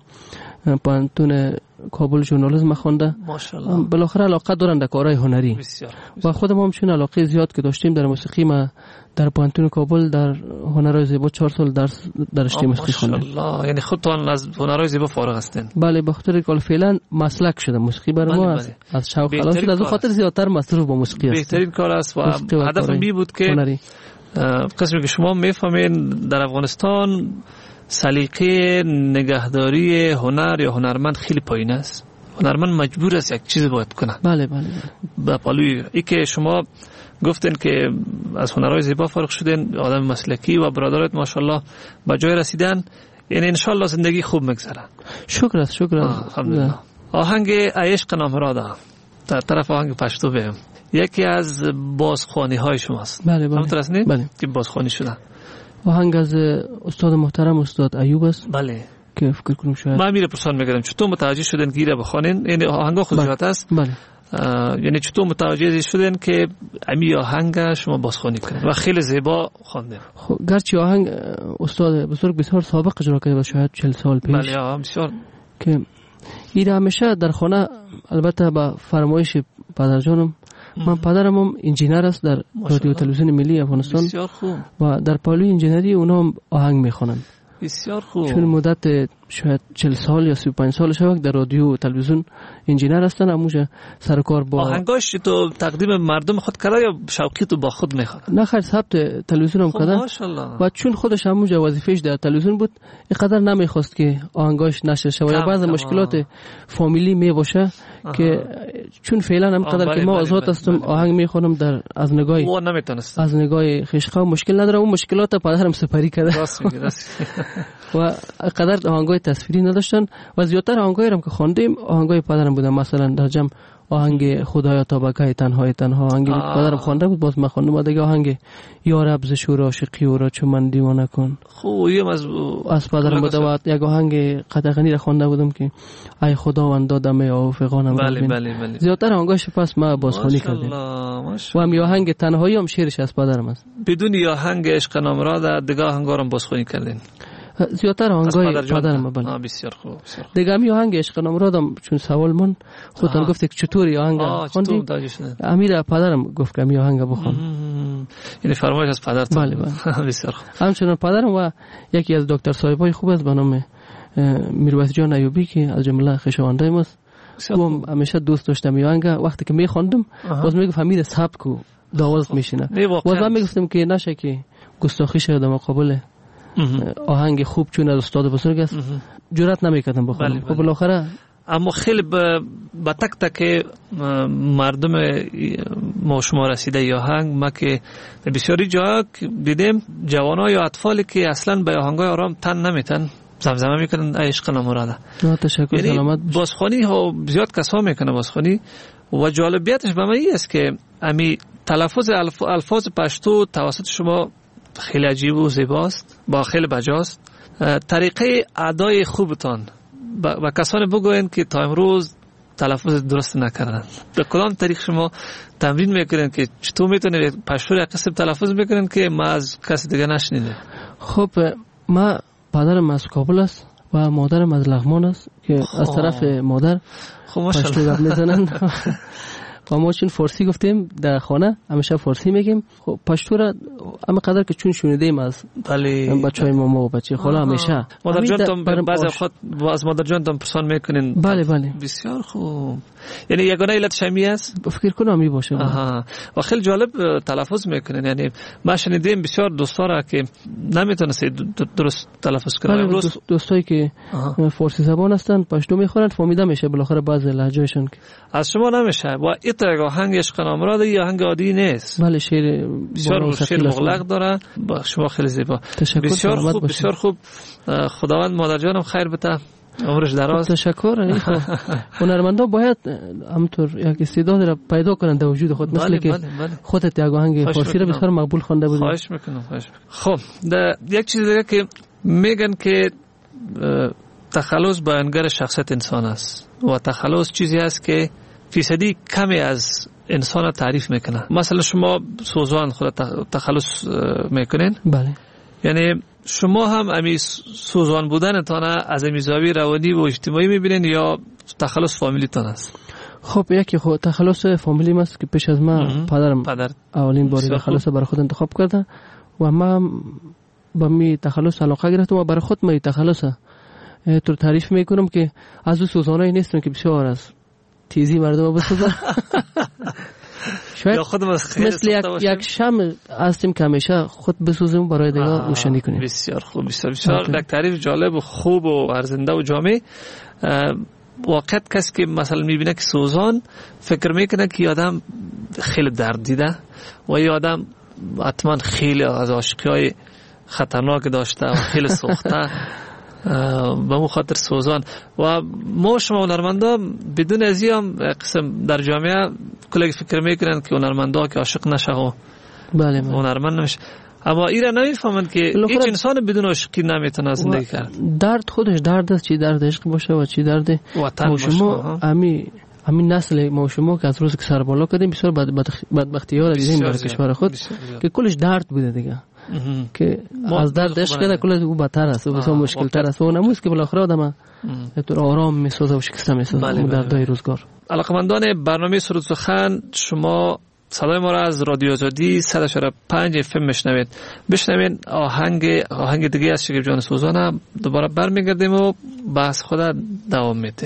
پانتون کابل ژورنالیسم خونده. ماشاءالله. بالاخره علاقه دارن در کارهای هنری. بسیار. و خودم هم چون علاقه زیاد که داشتیم در موسیقی، ما در پانتون کابل در هنرهای زیبا چهار سال درس داشتیم موسیقی خوندم. ماشاءالله. یعنی خودتون از هنرهای زیبا فارغ هستین؟ بله، به خاطر که فعلا مسلک شده موسیقی برای ما. بله. از شوق خلاص شد، از خاطر زیادتر مصروف با موسیقی است. بهترین کار است و هدفم می بود که قسمی که شما میفهمین در افغانستان سلیقه نگهداری هنر یا هنرمند خیلی پایین است. هنرمند مجبور است یک چیز باید کنه. بله بله. به پالوی ای که شما گفتین که از هنرهای زیبا فارغ شدین، آدم مسلکی و برادرات ماشاءالله به جای رسیدن، یعنی انشالله زندگی خوب میگذره. شکر است، شکر است. الحمدلله. آهنگ عشق نامرادا در طرف آهنگ پشتو بهم یکی از بازخوانی های شماست. بله بله. همونطور است نه؟ بله. که بازخوانی شده. آهنگ از استاد محترم استاد ایوب است. بله. که فکر کنم شاید من میره پرسان میگردم چطور متوجه شدن گیره بخوانین؟ یعنی آهنگا خودجات است. بله. یعنی چطور متوجه شدن که امی آهنگ شما بازخوانی کنید و خیلی زیبا خواندین؟ خب گرچه آهنگ استاد بزرگ بسیار سابق اجرا کرده و شاید چهل سال پیش. بله بسیار. که این همیشه در خانه، البته با فرمایش پدرجانم، من پدرم هم انجینر است در رادیو تلویزیون ملی افغانستان. بسیار خوب. و در پالوی انجینری اونا هم آهنگ میخونن. بسیار خوب. چون مدت شاید چهل سال یا سی و پنج سال شوک در رادیو و تلویزیون انجینر هستن. اموجه سرکار با آهنگاش تو تقدیم مردم خود کرده یا شوقی تو با خود میخواد؟ نه خیر، ثبت تلویزیون هم کرده. ماشاءالله. و چون خودش اموجه وظیفهش در تلویزیون بود، اینقدر نمیخواست که آهنگاش نشر شود. یا بعض مشکلات فامیلی می باشه که چون فعلا هم قدر که ما آزاد هستم آهنگ میخونم در از نگاه و نمیتونست از نگاه خشخا مشکل نداره. اون مشکلات پدرم سپری کرده. راست میگی راست. و قدر آهنگای تصویری نداشتن و زیادتر آهنگایی هم که خواندیم آهنگای پدرم بودن. مثلا در جمع آهنگ خدایا تابکای تنهای تنها آهنگ پدرم خوانده بود، باز من خواندم. و دیگه آهنگ یا رب ز شور عاشقی او را چو من دیوانه کن، خویم از از پدرم بود. و یک آهنگ قطعی را خوانده بودم که ای خداوند دادم اوفقانم. بله بله بله. زیادتر آهنگاش پس ما بازخوانی کردیم. و هم آهنگ تنهایی هم شعرش از پدرم است. بدون آهنگ عشق نامراد دیگه آهنگا رو بازخوانی کردین؟ زیادتر آهنگای پدرم. بله. بسیار خوب بسیار خوب. دیگه می آهنگ عشق نامرادم چون سوال من خودم گفت که چطوری آهنگ خوندی؟ امیر پدرم گفت که می آهنگ بخوان. یعنی فرمایش از پدرتون. بله بله. بسیار خوب. همچنین پدرم و یکی از دکتر صاحبای خوب است به نام میرویس جان ایوبی که از جمله خویشاونده ماست. او همیشه دوست داشتم می آهنگ. وقتی که می خواندم باز میگفت امیر ثبت کو داوود میشینه. باز من میگفتم که نشه که گستاخی شه در مقابل آهنگ خوب چون از استاد بزرگ است جرأت نمیکردم بخونم. خب بالاخره اما خیلی با تک تک مردم ما شما رسیده ی آهنگ. ما که بسیاری جا دیدیم جوانان یا اطفالی که اصلا به آهنگای آرام تن نمیتن زمزمه میکنن عشق نامراده. تشکر سلامت. بازخوانی ها زیاد کسا میکنه بازخوانی و جالبیتش به من این است که امی تلفظ الف... الفاظ پشتو توسط شما خیلی عجیب و زیباست، با خیلی بجاست. طریقه ادای خوبتان و کسانی بگوین که تا امروز تلفظ درست نکردن، به کدام طریق شما تمرین میکنین که چطور میتونید پشتو را قسم تلفظ میکنین که ما از کسی دیگه نشنیده؟ خب ما پدرم از کابل است و مادرم از لغمان است که از طرف مادر خب ماشاءالله پشتو میزنن و ما چون فارسی گفتیم در خانه همیشه فارسی میگیم. خب پشتو را اما قدر که چون شنیدیم از بله بچهای ماما و بچه خاله همیشه مادر جان تم بعضی وقت از مادر جان تم پرسان میکنین. بله بله بسیار خوب. یعنی یگانه علت شمی است فکر کنم می باشه. آها و خیلی جالب تلفظ میکنین. یعنی ما شنیدیم بسیار دوستا را که نمیتونن درست تلفظ کنن. بله دوستایی که فارسی زبان هستن پشتو میخورن فهمیده میشه بالاخره بعضی لهجهشون از شما نمیشه. و این آهنگ عشق نامراد یا آهنگ عادی نیست. بله شعر بسیار شعر مغلق داره. با شما خیلی زیبا. بسیار خوب بسیار خوب. خداوند مادر جانم خیر بده. عمرش دراز. تشکر. هنرمندا باید همطور یک استعداد را پیدا کنند در وجود خود مثل که خودت یک آهنگ فارسی را بسیار مقبول خوانده بودی. خواهش میکنم خواهش میکنم. خب یک چیز دیگه که میگن که تخلص بیانگر شخصیت انسان است و تخلص چیزی است که فیصدی کمی از انسان تعریف میکنه. مثلا شما سوزان خود تخلص میکنین. بله. یعنی شما هم امی سوزان بودنتان از امی زاویه روانی و اجتماعی میبینین یا تخلص فامیلیتان است؟ خب یکی خود تخلص فامیلیم است که پیش از ما پدرم پدر. اولین باری تخلص برای خود انتخاب کرده و ما با می تخلص علاقه گرفتم و برای خود می تخلص تو تعریف میکنم که از او سوزانایی نیستم که بسیار از تیزی مردم بسوزن. شاید مثل یک, یک شم هستیم که همیشه خود بسوزیم برای دیگران روشنی کنیم. بسیار خوب بسیار بسیار یک تعریف جالب و خوب و ارزنده و جامع. واقعا کسی که مثلا میبینه که سوزان فکر میکنه که آدم خیلی درد دیده و یا آدم حتما خیلی از عاشقی‌های خطرناک داشته و خیلی سوخته به مو خاطر سوزان. و ما شما هنرمندا بدون ازی هم قسم در جامعه کلی فکر میکنن که هنرمندا که عاشق نشه و بله هنرمند نمیشه. اما ایران نمیفهمند که هیچ انسان بدون عشقی نمیتونه زندگی کرد. درد خودش درد است، چی درد عشق باشه و چی درد وطن شما. امی همین نسل ما شما که از روز که سر بالا کردیم بسیار بدبختی ها را دیدیم در کشور خود که کلش درد بوده دیگه که از درد عشق کرده کل او بدتر است و بسیار مشکل تر است و نموز که بالاخره آدم طور آرام میسازه و شکسته میسازه اون دردهای روزگار. علاقمندان برنامه سرود سخن، شما صدای ما را از رادیو آزادی صد و چهار و پنج اف ام میشنوید. بشنوید آهنگ آهنگ دیگه از شکیب جان سوزان. دوباره برمیگردیم و بحث خود دوام میده.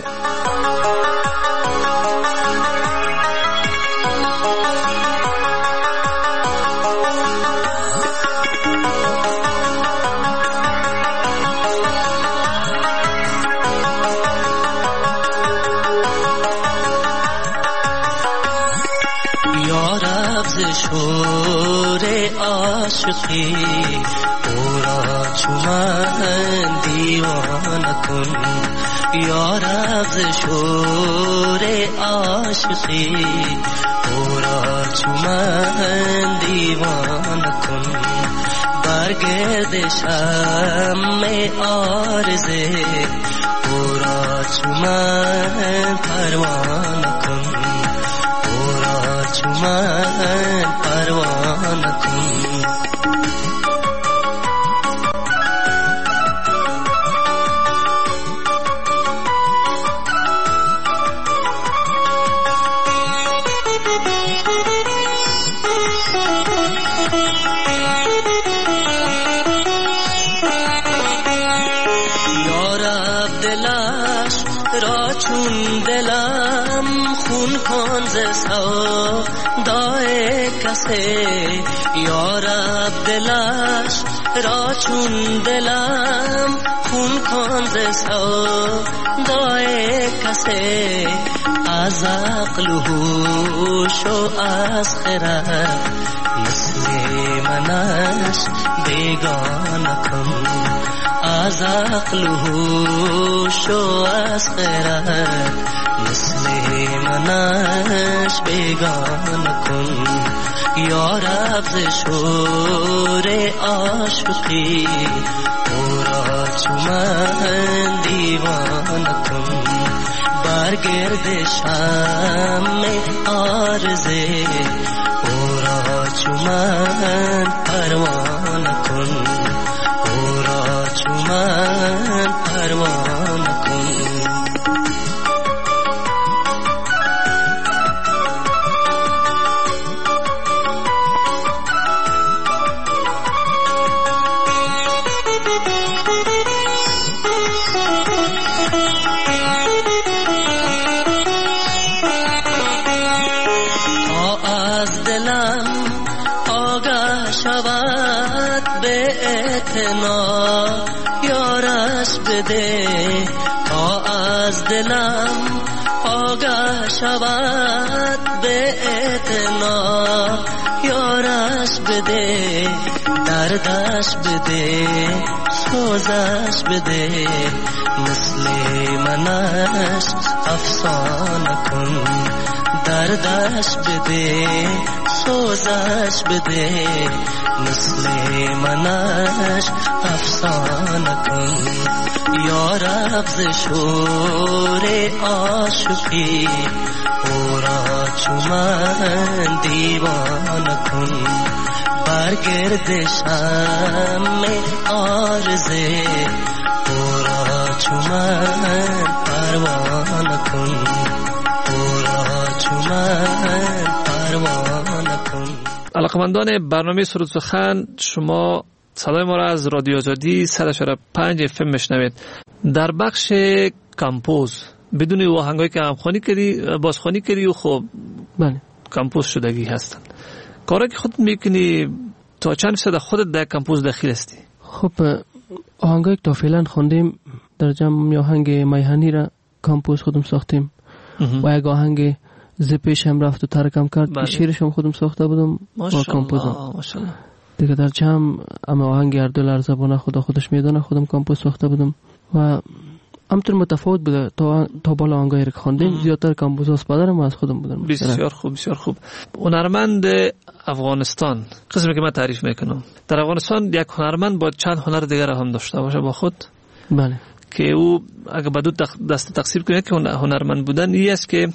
شور عاشقی او را چو من دیوانه کن، یا رب ز شور عاشقی او را چو من دیوانه کن، برگرد شمع عارضه او را چو من پروانه کن، چو من پروانه کن. یارب دلش را چون دلم خون کن ز سودای کسی، یارب دلش را چون دلم خون کن ز سودای کسی، از عقل و هوش و از خرد مثل منش بیگانه کن، از عقل و هوش و از خرد مثل منش بیگانه کن، یا رب ز شور عاشقی او را چو من دیوانه کن، برگرد شمع عارضه او را چو من پروانه کن، او را چو من پروانه کن. اعتنا یارش بده تا از دلم آگاه شود به اعتنا یارش بده دردش بده سوزش بده مثل منش افسانه کن دردش بده سوزش بده مثل منش افسانه کن یا رب ز شور عاشقی او را چو من دیوانه کن برگرد شمع عارضه او را چو من پروانه کن او را چو من پروانه کن. علاقمندان برنامه سرود سخن، شما صدای ما را از رادیو آزادی صد و چهار و پنج اف ام میشنوید. در بخش کمپوز بدون آهنگایی که همخوانی کردی بازخوانی کردی و خب بله کمپوز شدگی هستن، کاری که خودت میکنی تا چند فیصد خودت در کمپوز داخل هستی؟ خب آهنگایی که تا فعلا خوندیم در جمع آهنگ میهنی را کمپوز خودم ساختیم و یک آهنگ زپیش هم رفت و ترکم کرد بله. شیرش هم خودم ساخته بودم با کمپوزم دیگه. در جمع اما آهنگ اردل ارزبانه خدا خودش میدانه خودم کمپوز ساخته بودم و همطور متفاوت بوده تا تا بالا آهنگایی که خواندیم زیادتر کمپوز اسپادرم از خودم بودم. بسیار خوب بسیار خوب. هنرمند افغانستان قسمی که من تعریف میکنم، در افغانستان یک هنرمند با چند هنر دیگر هم داشته باشه با خود بله که او اگه بدو دست تقسیم کنه که هنرمند بودن این است که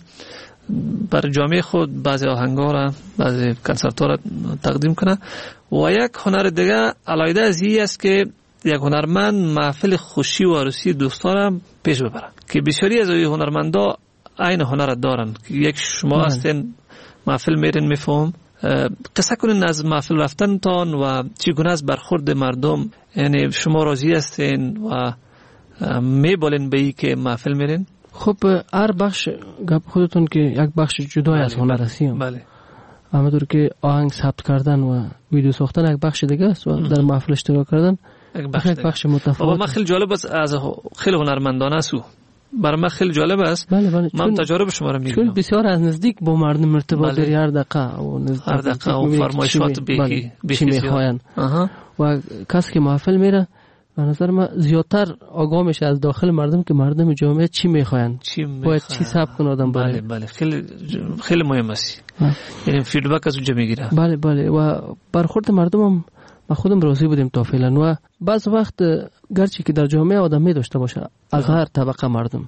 بر جامعه خود بعضی آهنگا را بعضی کنسرت‌ها را تقدیم کنه و یک هنر دیگه علاوه از این است که یک هنرمند محفل خوشی و عروسی دوستا را پیش ببره که بسیاری از این هنرمندا عین هنر دارن که یک شما هستین محفل میرین میفهم قصه کنین از محفل رفتن تان و چگونه از برخورد مردم، یعنی شما راضی هستین و میبالین به ای که محفل میرین؟ خب هر بخش گپ خودتون که یک بخش جدای از هنر هستیم بله همونطور که آهنگ ثبت کردن و ویدیو ساختن یک بخش دیگه است و در محفل اشتراک کردن یک بخش, بخش متفاوت. من خیلی جالب است، از خیلی هنرمندانه است برای من خیلی جالب است. بله بله. من تجارب شما رو میگم چون بسیار از نزدیک با مردم ارتباط داری هر دقیقه و هر دقیقه و فرمایشات بگی چی میخواین و کسی که محفل میره به نظر من زیادتر آگاه میشه از داخل مردم که مردم جامعه چی میخواین باید چی سبب کنه آدم بله بله, بله. خیلی خیلی مهم است، یعنی فیدبک از اونجا میگیره. بله بله و برخورد مردم هم ما خودم راضی بودیم تا فعلا و بعض وقت گرچه که در جامعه آدم می داشته باشه از هر طبقه مردم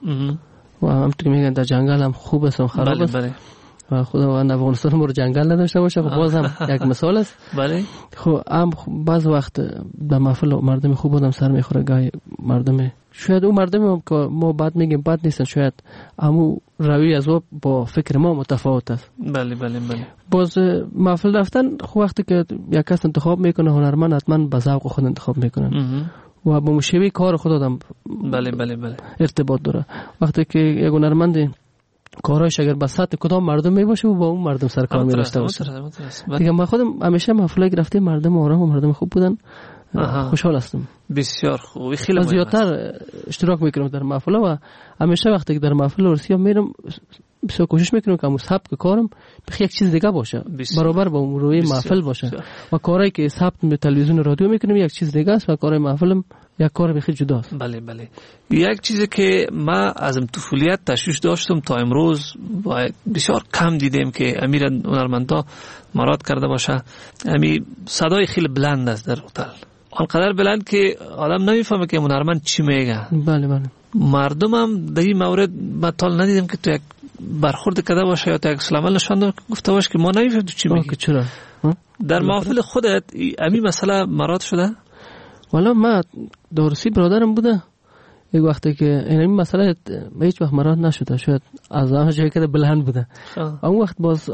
و همونطور که میگن در جنگل هم خوب است و خراب بله است بله. و خداوند افغانستان ما رو جنگل نداشته باشه خب باز هم یک مثال است. بله خب هم بعض وقت در محفل مردم خوب آدم سر میخوره گاهی مردم شاید اون مردم که ما بعد میگیم بد نیستن شاید همو روی از او با فکر ما متفاوت است. بله بله بله. باز محفل رفتن خب وقتی که یک کس انتخاب میکنه هنرمند حتما به ذوق خود انتخاب میکنن و با مشوی کار خود آدم بله بله بله ارتباط داره. وقتی که یک هنرمند کارایش اگر به سطح کدام مردم می باشه و با اون مردم سر کار می داشته باشه دیگه. من خودم همیشه محفلای گرفتم مردم آرام و مردم خوب بودن خوشحال هستم. بسیار خوب. خیلی زیادتر اشتراک میکنم در محفل و همیشه وقتی که در محفل عروسی میرم بسیار کوشش میکنم که سبک کارم بخی یک چیز دیگه باشه برابر با اون روی محفل باشه بسیار. و کاری که ثبت به تلویزیون و رادیو میکنم یک چیز دیگه است و کار محفلم یک کار بخی جداست. بله بله. یک چیزی که ما از طفولیت تشویش داشتم تا امروز و بسیار کم دیدم که امیر هنرمندا مراد کرده باشه، امی صدای خیلی بلند است در هتل، آنقدر بلند که آدم نمیفهمه که هنرمند چی میگه. بله بله. مردم هم در این مورد مثال ندیدم که تو یک برخورد کرده باشه یا تو یک سلام نشانده گفته باشه که ما نمیفهمیم تو چی میگی. چرا؟ در محفل خودت امی مسئله مراد شده؟ والا ما دورسی برادرم بوده یک وقتی که این مسئله هیچ وقت مراد نشده، شاید از آن جایی که بلند بوده. اون وقت باز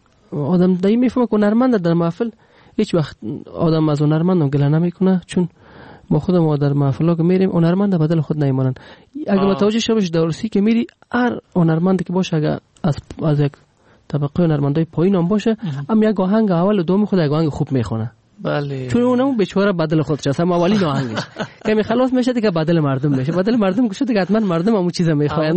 آدم دایی میفهمه که هنرمند در محفل هیچ وقت آدم از هنرمند گله نمیکنه، چون ما خودم ما در محفلا که میریم هنرمند بدل خود نمیمونن. اگه متوجه شوش دورسی که میری هر هنرمندی که باشه اگه از از یک طبقه هنرمندای پایین هم باشه هم یک آهنگ اول و دوم خود یک آهنگ خوب میخونه. بله. چون اونم بیچاره بدل خودش است، اما اولی آهنگش کمی خلاص میشه دیگه بدل مردم میشه. بدل مردم که شد دیگه حتما مردم همون چیزا میخواین.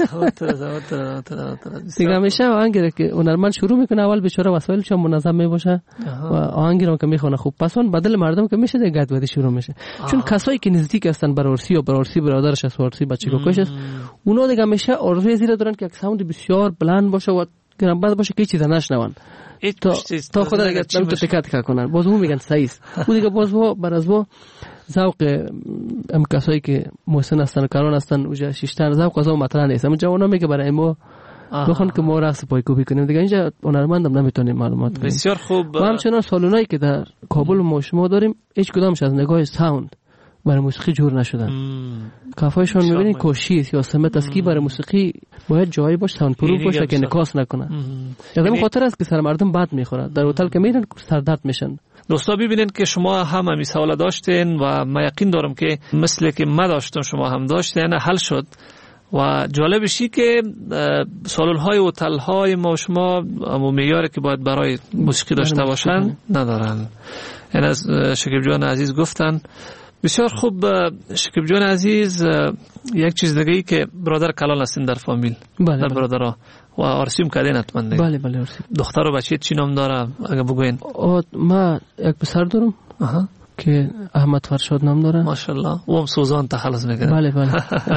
دیگه میشه آهنگ که هنرمند شروع میکنه اول بیچاره وسایلش منظم میباشه و آهنگ رو که میخونه خوب، پس اون بدل مردم که میشه دیگه گدودی شروع میشه. چون کسایی که نزدیک هستن بر ارسی و بر ارسی برادرش است و ارسی بچه کوکش است، اونا دیگه میشه ارزوی زیر دارن که یک ساوند بسیار بلند باشه و گرم بعد باشه که چیزا نشنون تا تا خدا دیگه تو تکات کنن. باز اون میگن صحیح است. اون دیگه باز و بر از و ذوق ام کسایی که محسن هستن کاران هستن و شیشتن ذوق از اون مطرح نیست. اما جوانا میگه برای ما بخون که ما رقص پایکوبی کنیم دیگه اینجا هنرمندم نمیتونیم معلومات کنیم. بسیار خوب. و همچنان سالونایی که در کابل ما شما داریم هیچ کدامش از نگاه ساوند برای موسیقی جور نشدن. کافایشون میبینید کوشی یا سمت اسکی برای موسیقی باید جایی باشه ساوند پروف باشه که نکاس نکنه. یادم خاطر است که سر مردم بد میخوره، در هتل که میرن سردرد میشن. دوستا ببینین که شما هم همین سوال داشتین و من یقین دارم که مثل که من داشتم شما هم داشتین حل شد. و جالبشی که سالن‌های و هتل‌های ما شما همون معیاری که باید برای موسیقی داشته باشن ندارن. یعنی از شکیب جان عزیز گفتن. بسیار خوب. شکیب جان عزیز یک چیز دیگه ای که برادر کلان هستین در فامیل. بله در برادرها و آرسیم کردین حتما دیگه. بله بله آرسیم. دختر و بچه چی نام داره اگه بگوین؟ ما یک پسر دارم. آها. که احمد فرشاد نام داره. ماشاءالله. او هم سوزان تخلص میکنه. بله بله.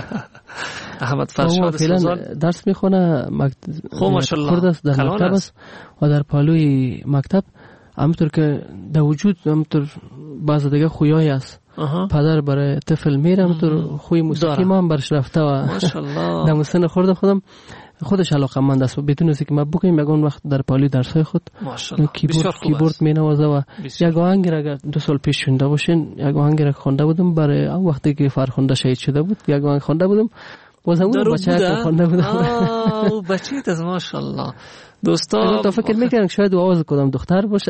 احمد فرشاد سوزان درس میخونه مکتب. خب ماشاءالله. در مکتب است و در پالوی مکتب همونطور که در وجود همونطور بعض دیگه خویایی است. پدر برای طفل میره همونطور خوی موسیقی ما هم برش رفته و ماشاءالله در سن خورد خودم خودش علاقه‌مند است و بدون از اینکه ما بگیم یگان وقت در پالی درس‌های خود کیبورد کیبورد می‌نوازه و یک آهنگ را اگر دو سال پیش شنیده باشین یک آهنگ را خوانده بودم برای اون وقتی که فرخنده شهید شده بود یک آهنگ خوانده بودم باز همون بچه‌ها خوانده بودم. آه بچه‌ت از ماشاءالله. دوستا تو فکر میکنم شاید آواز کدام دختر باشه.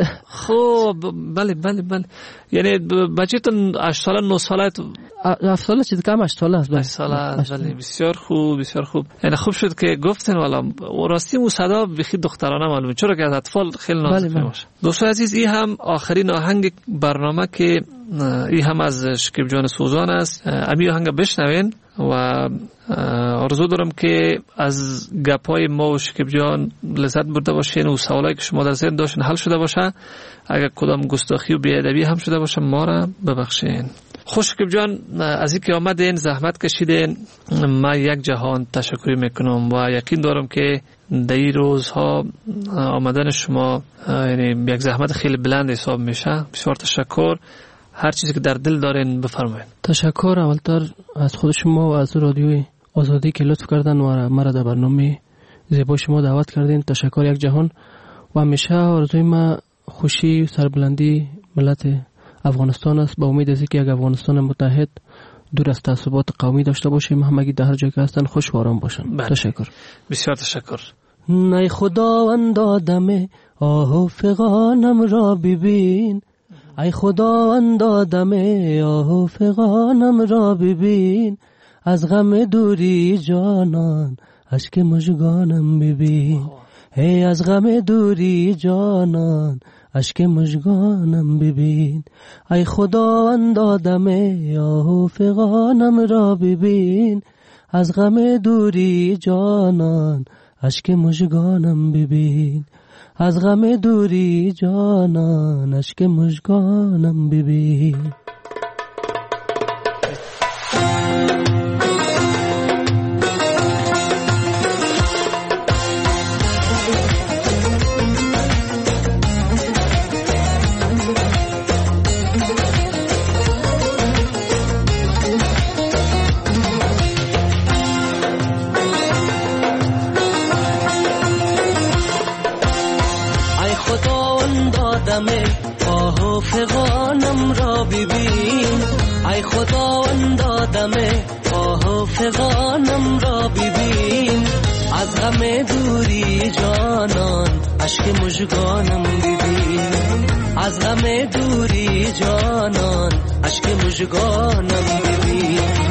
خب بله بله بله. یعنی بچه‌تون هشت ساله نه ساله هفت ساله چیز کم هشت ساله است. هشت ساله بله. بسیار خوب بسیار خوب. یعنی خوب شد که گفتن والا راستی مو صدا بخی دخترانه معلومه چرا که از اطفال خیلی نازک باشه. دوستان عزیز این هم آخرین آهنگ برنامه که این هم از شکیب جان سوزان است. امی آهنگ بشنوین و آرزو دارم که از گپای ما و شکیب جان لذت برده باشین و سوالایی که شما در ذهن داشتین حل شده باشه. اگر کدام گستاخی و بی‌ادبی هم شده باشه ما را ببخشین. خوش شکیب جان از اینکه آمدین زحمت کشیدین من یک جهان تشکر میکنم و یقین دارم که در این روزها آمدن شما یعنی یک زحمت خیلی بلند حساب میشه. بسیار تشکر. هر چیزی که در دل دارین بفرمایید. تشکر اولتر از خود شما و از رادیوی آزادی که لطف کردن و مرا در برنامه زیبا شما دعوت کردین. تشکر یک جهان و همیشه آرزوی ما خوشی و سربلندی ملت افغانستان است. با امید از اینکه یک افغانستان متحد دور از تعصبات قومی داشته باشیم، همگی در هر جای که هستن خوش و آرام باشن. بله. تشکر. بسیار تشکر. ای خداوند آدم آه و فغانم را ببین، ای خداوند آدم آه و فغانم را ببین، از غم دوری جانان اشک مژگانم ببین. ای از غم دوری جانان اشک مژگانم ببین، ای خداوند آدم آه و فغانم را ببین، از غم دوری جانان اشک مژگانم ببین، از غم دوری جانان اشک مژگانم ببین. آه و فغانم را ببین، ای خداوند آدم آه و فغانم را ببین، از غم دوری جانان اشک مژگانم ببین، از غم دوری جانان اشک مژگانم ببین.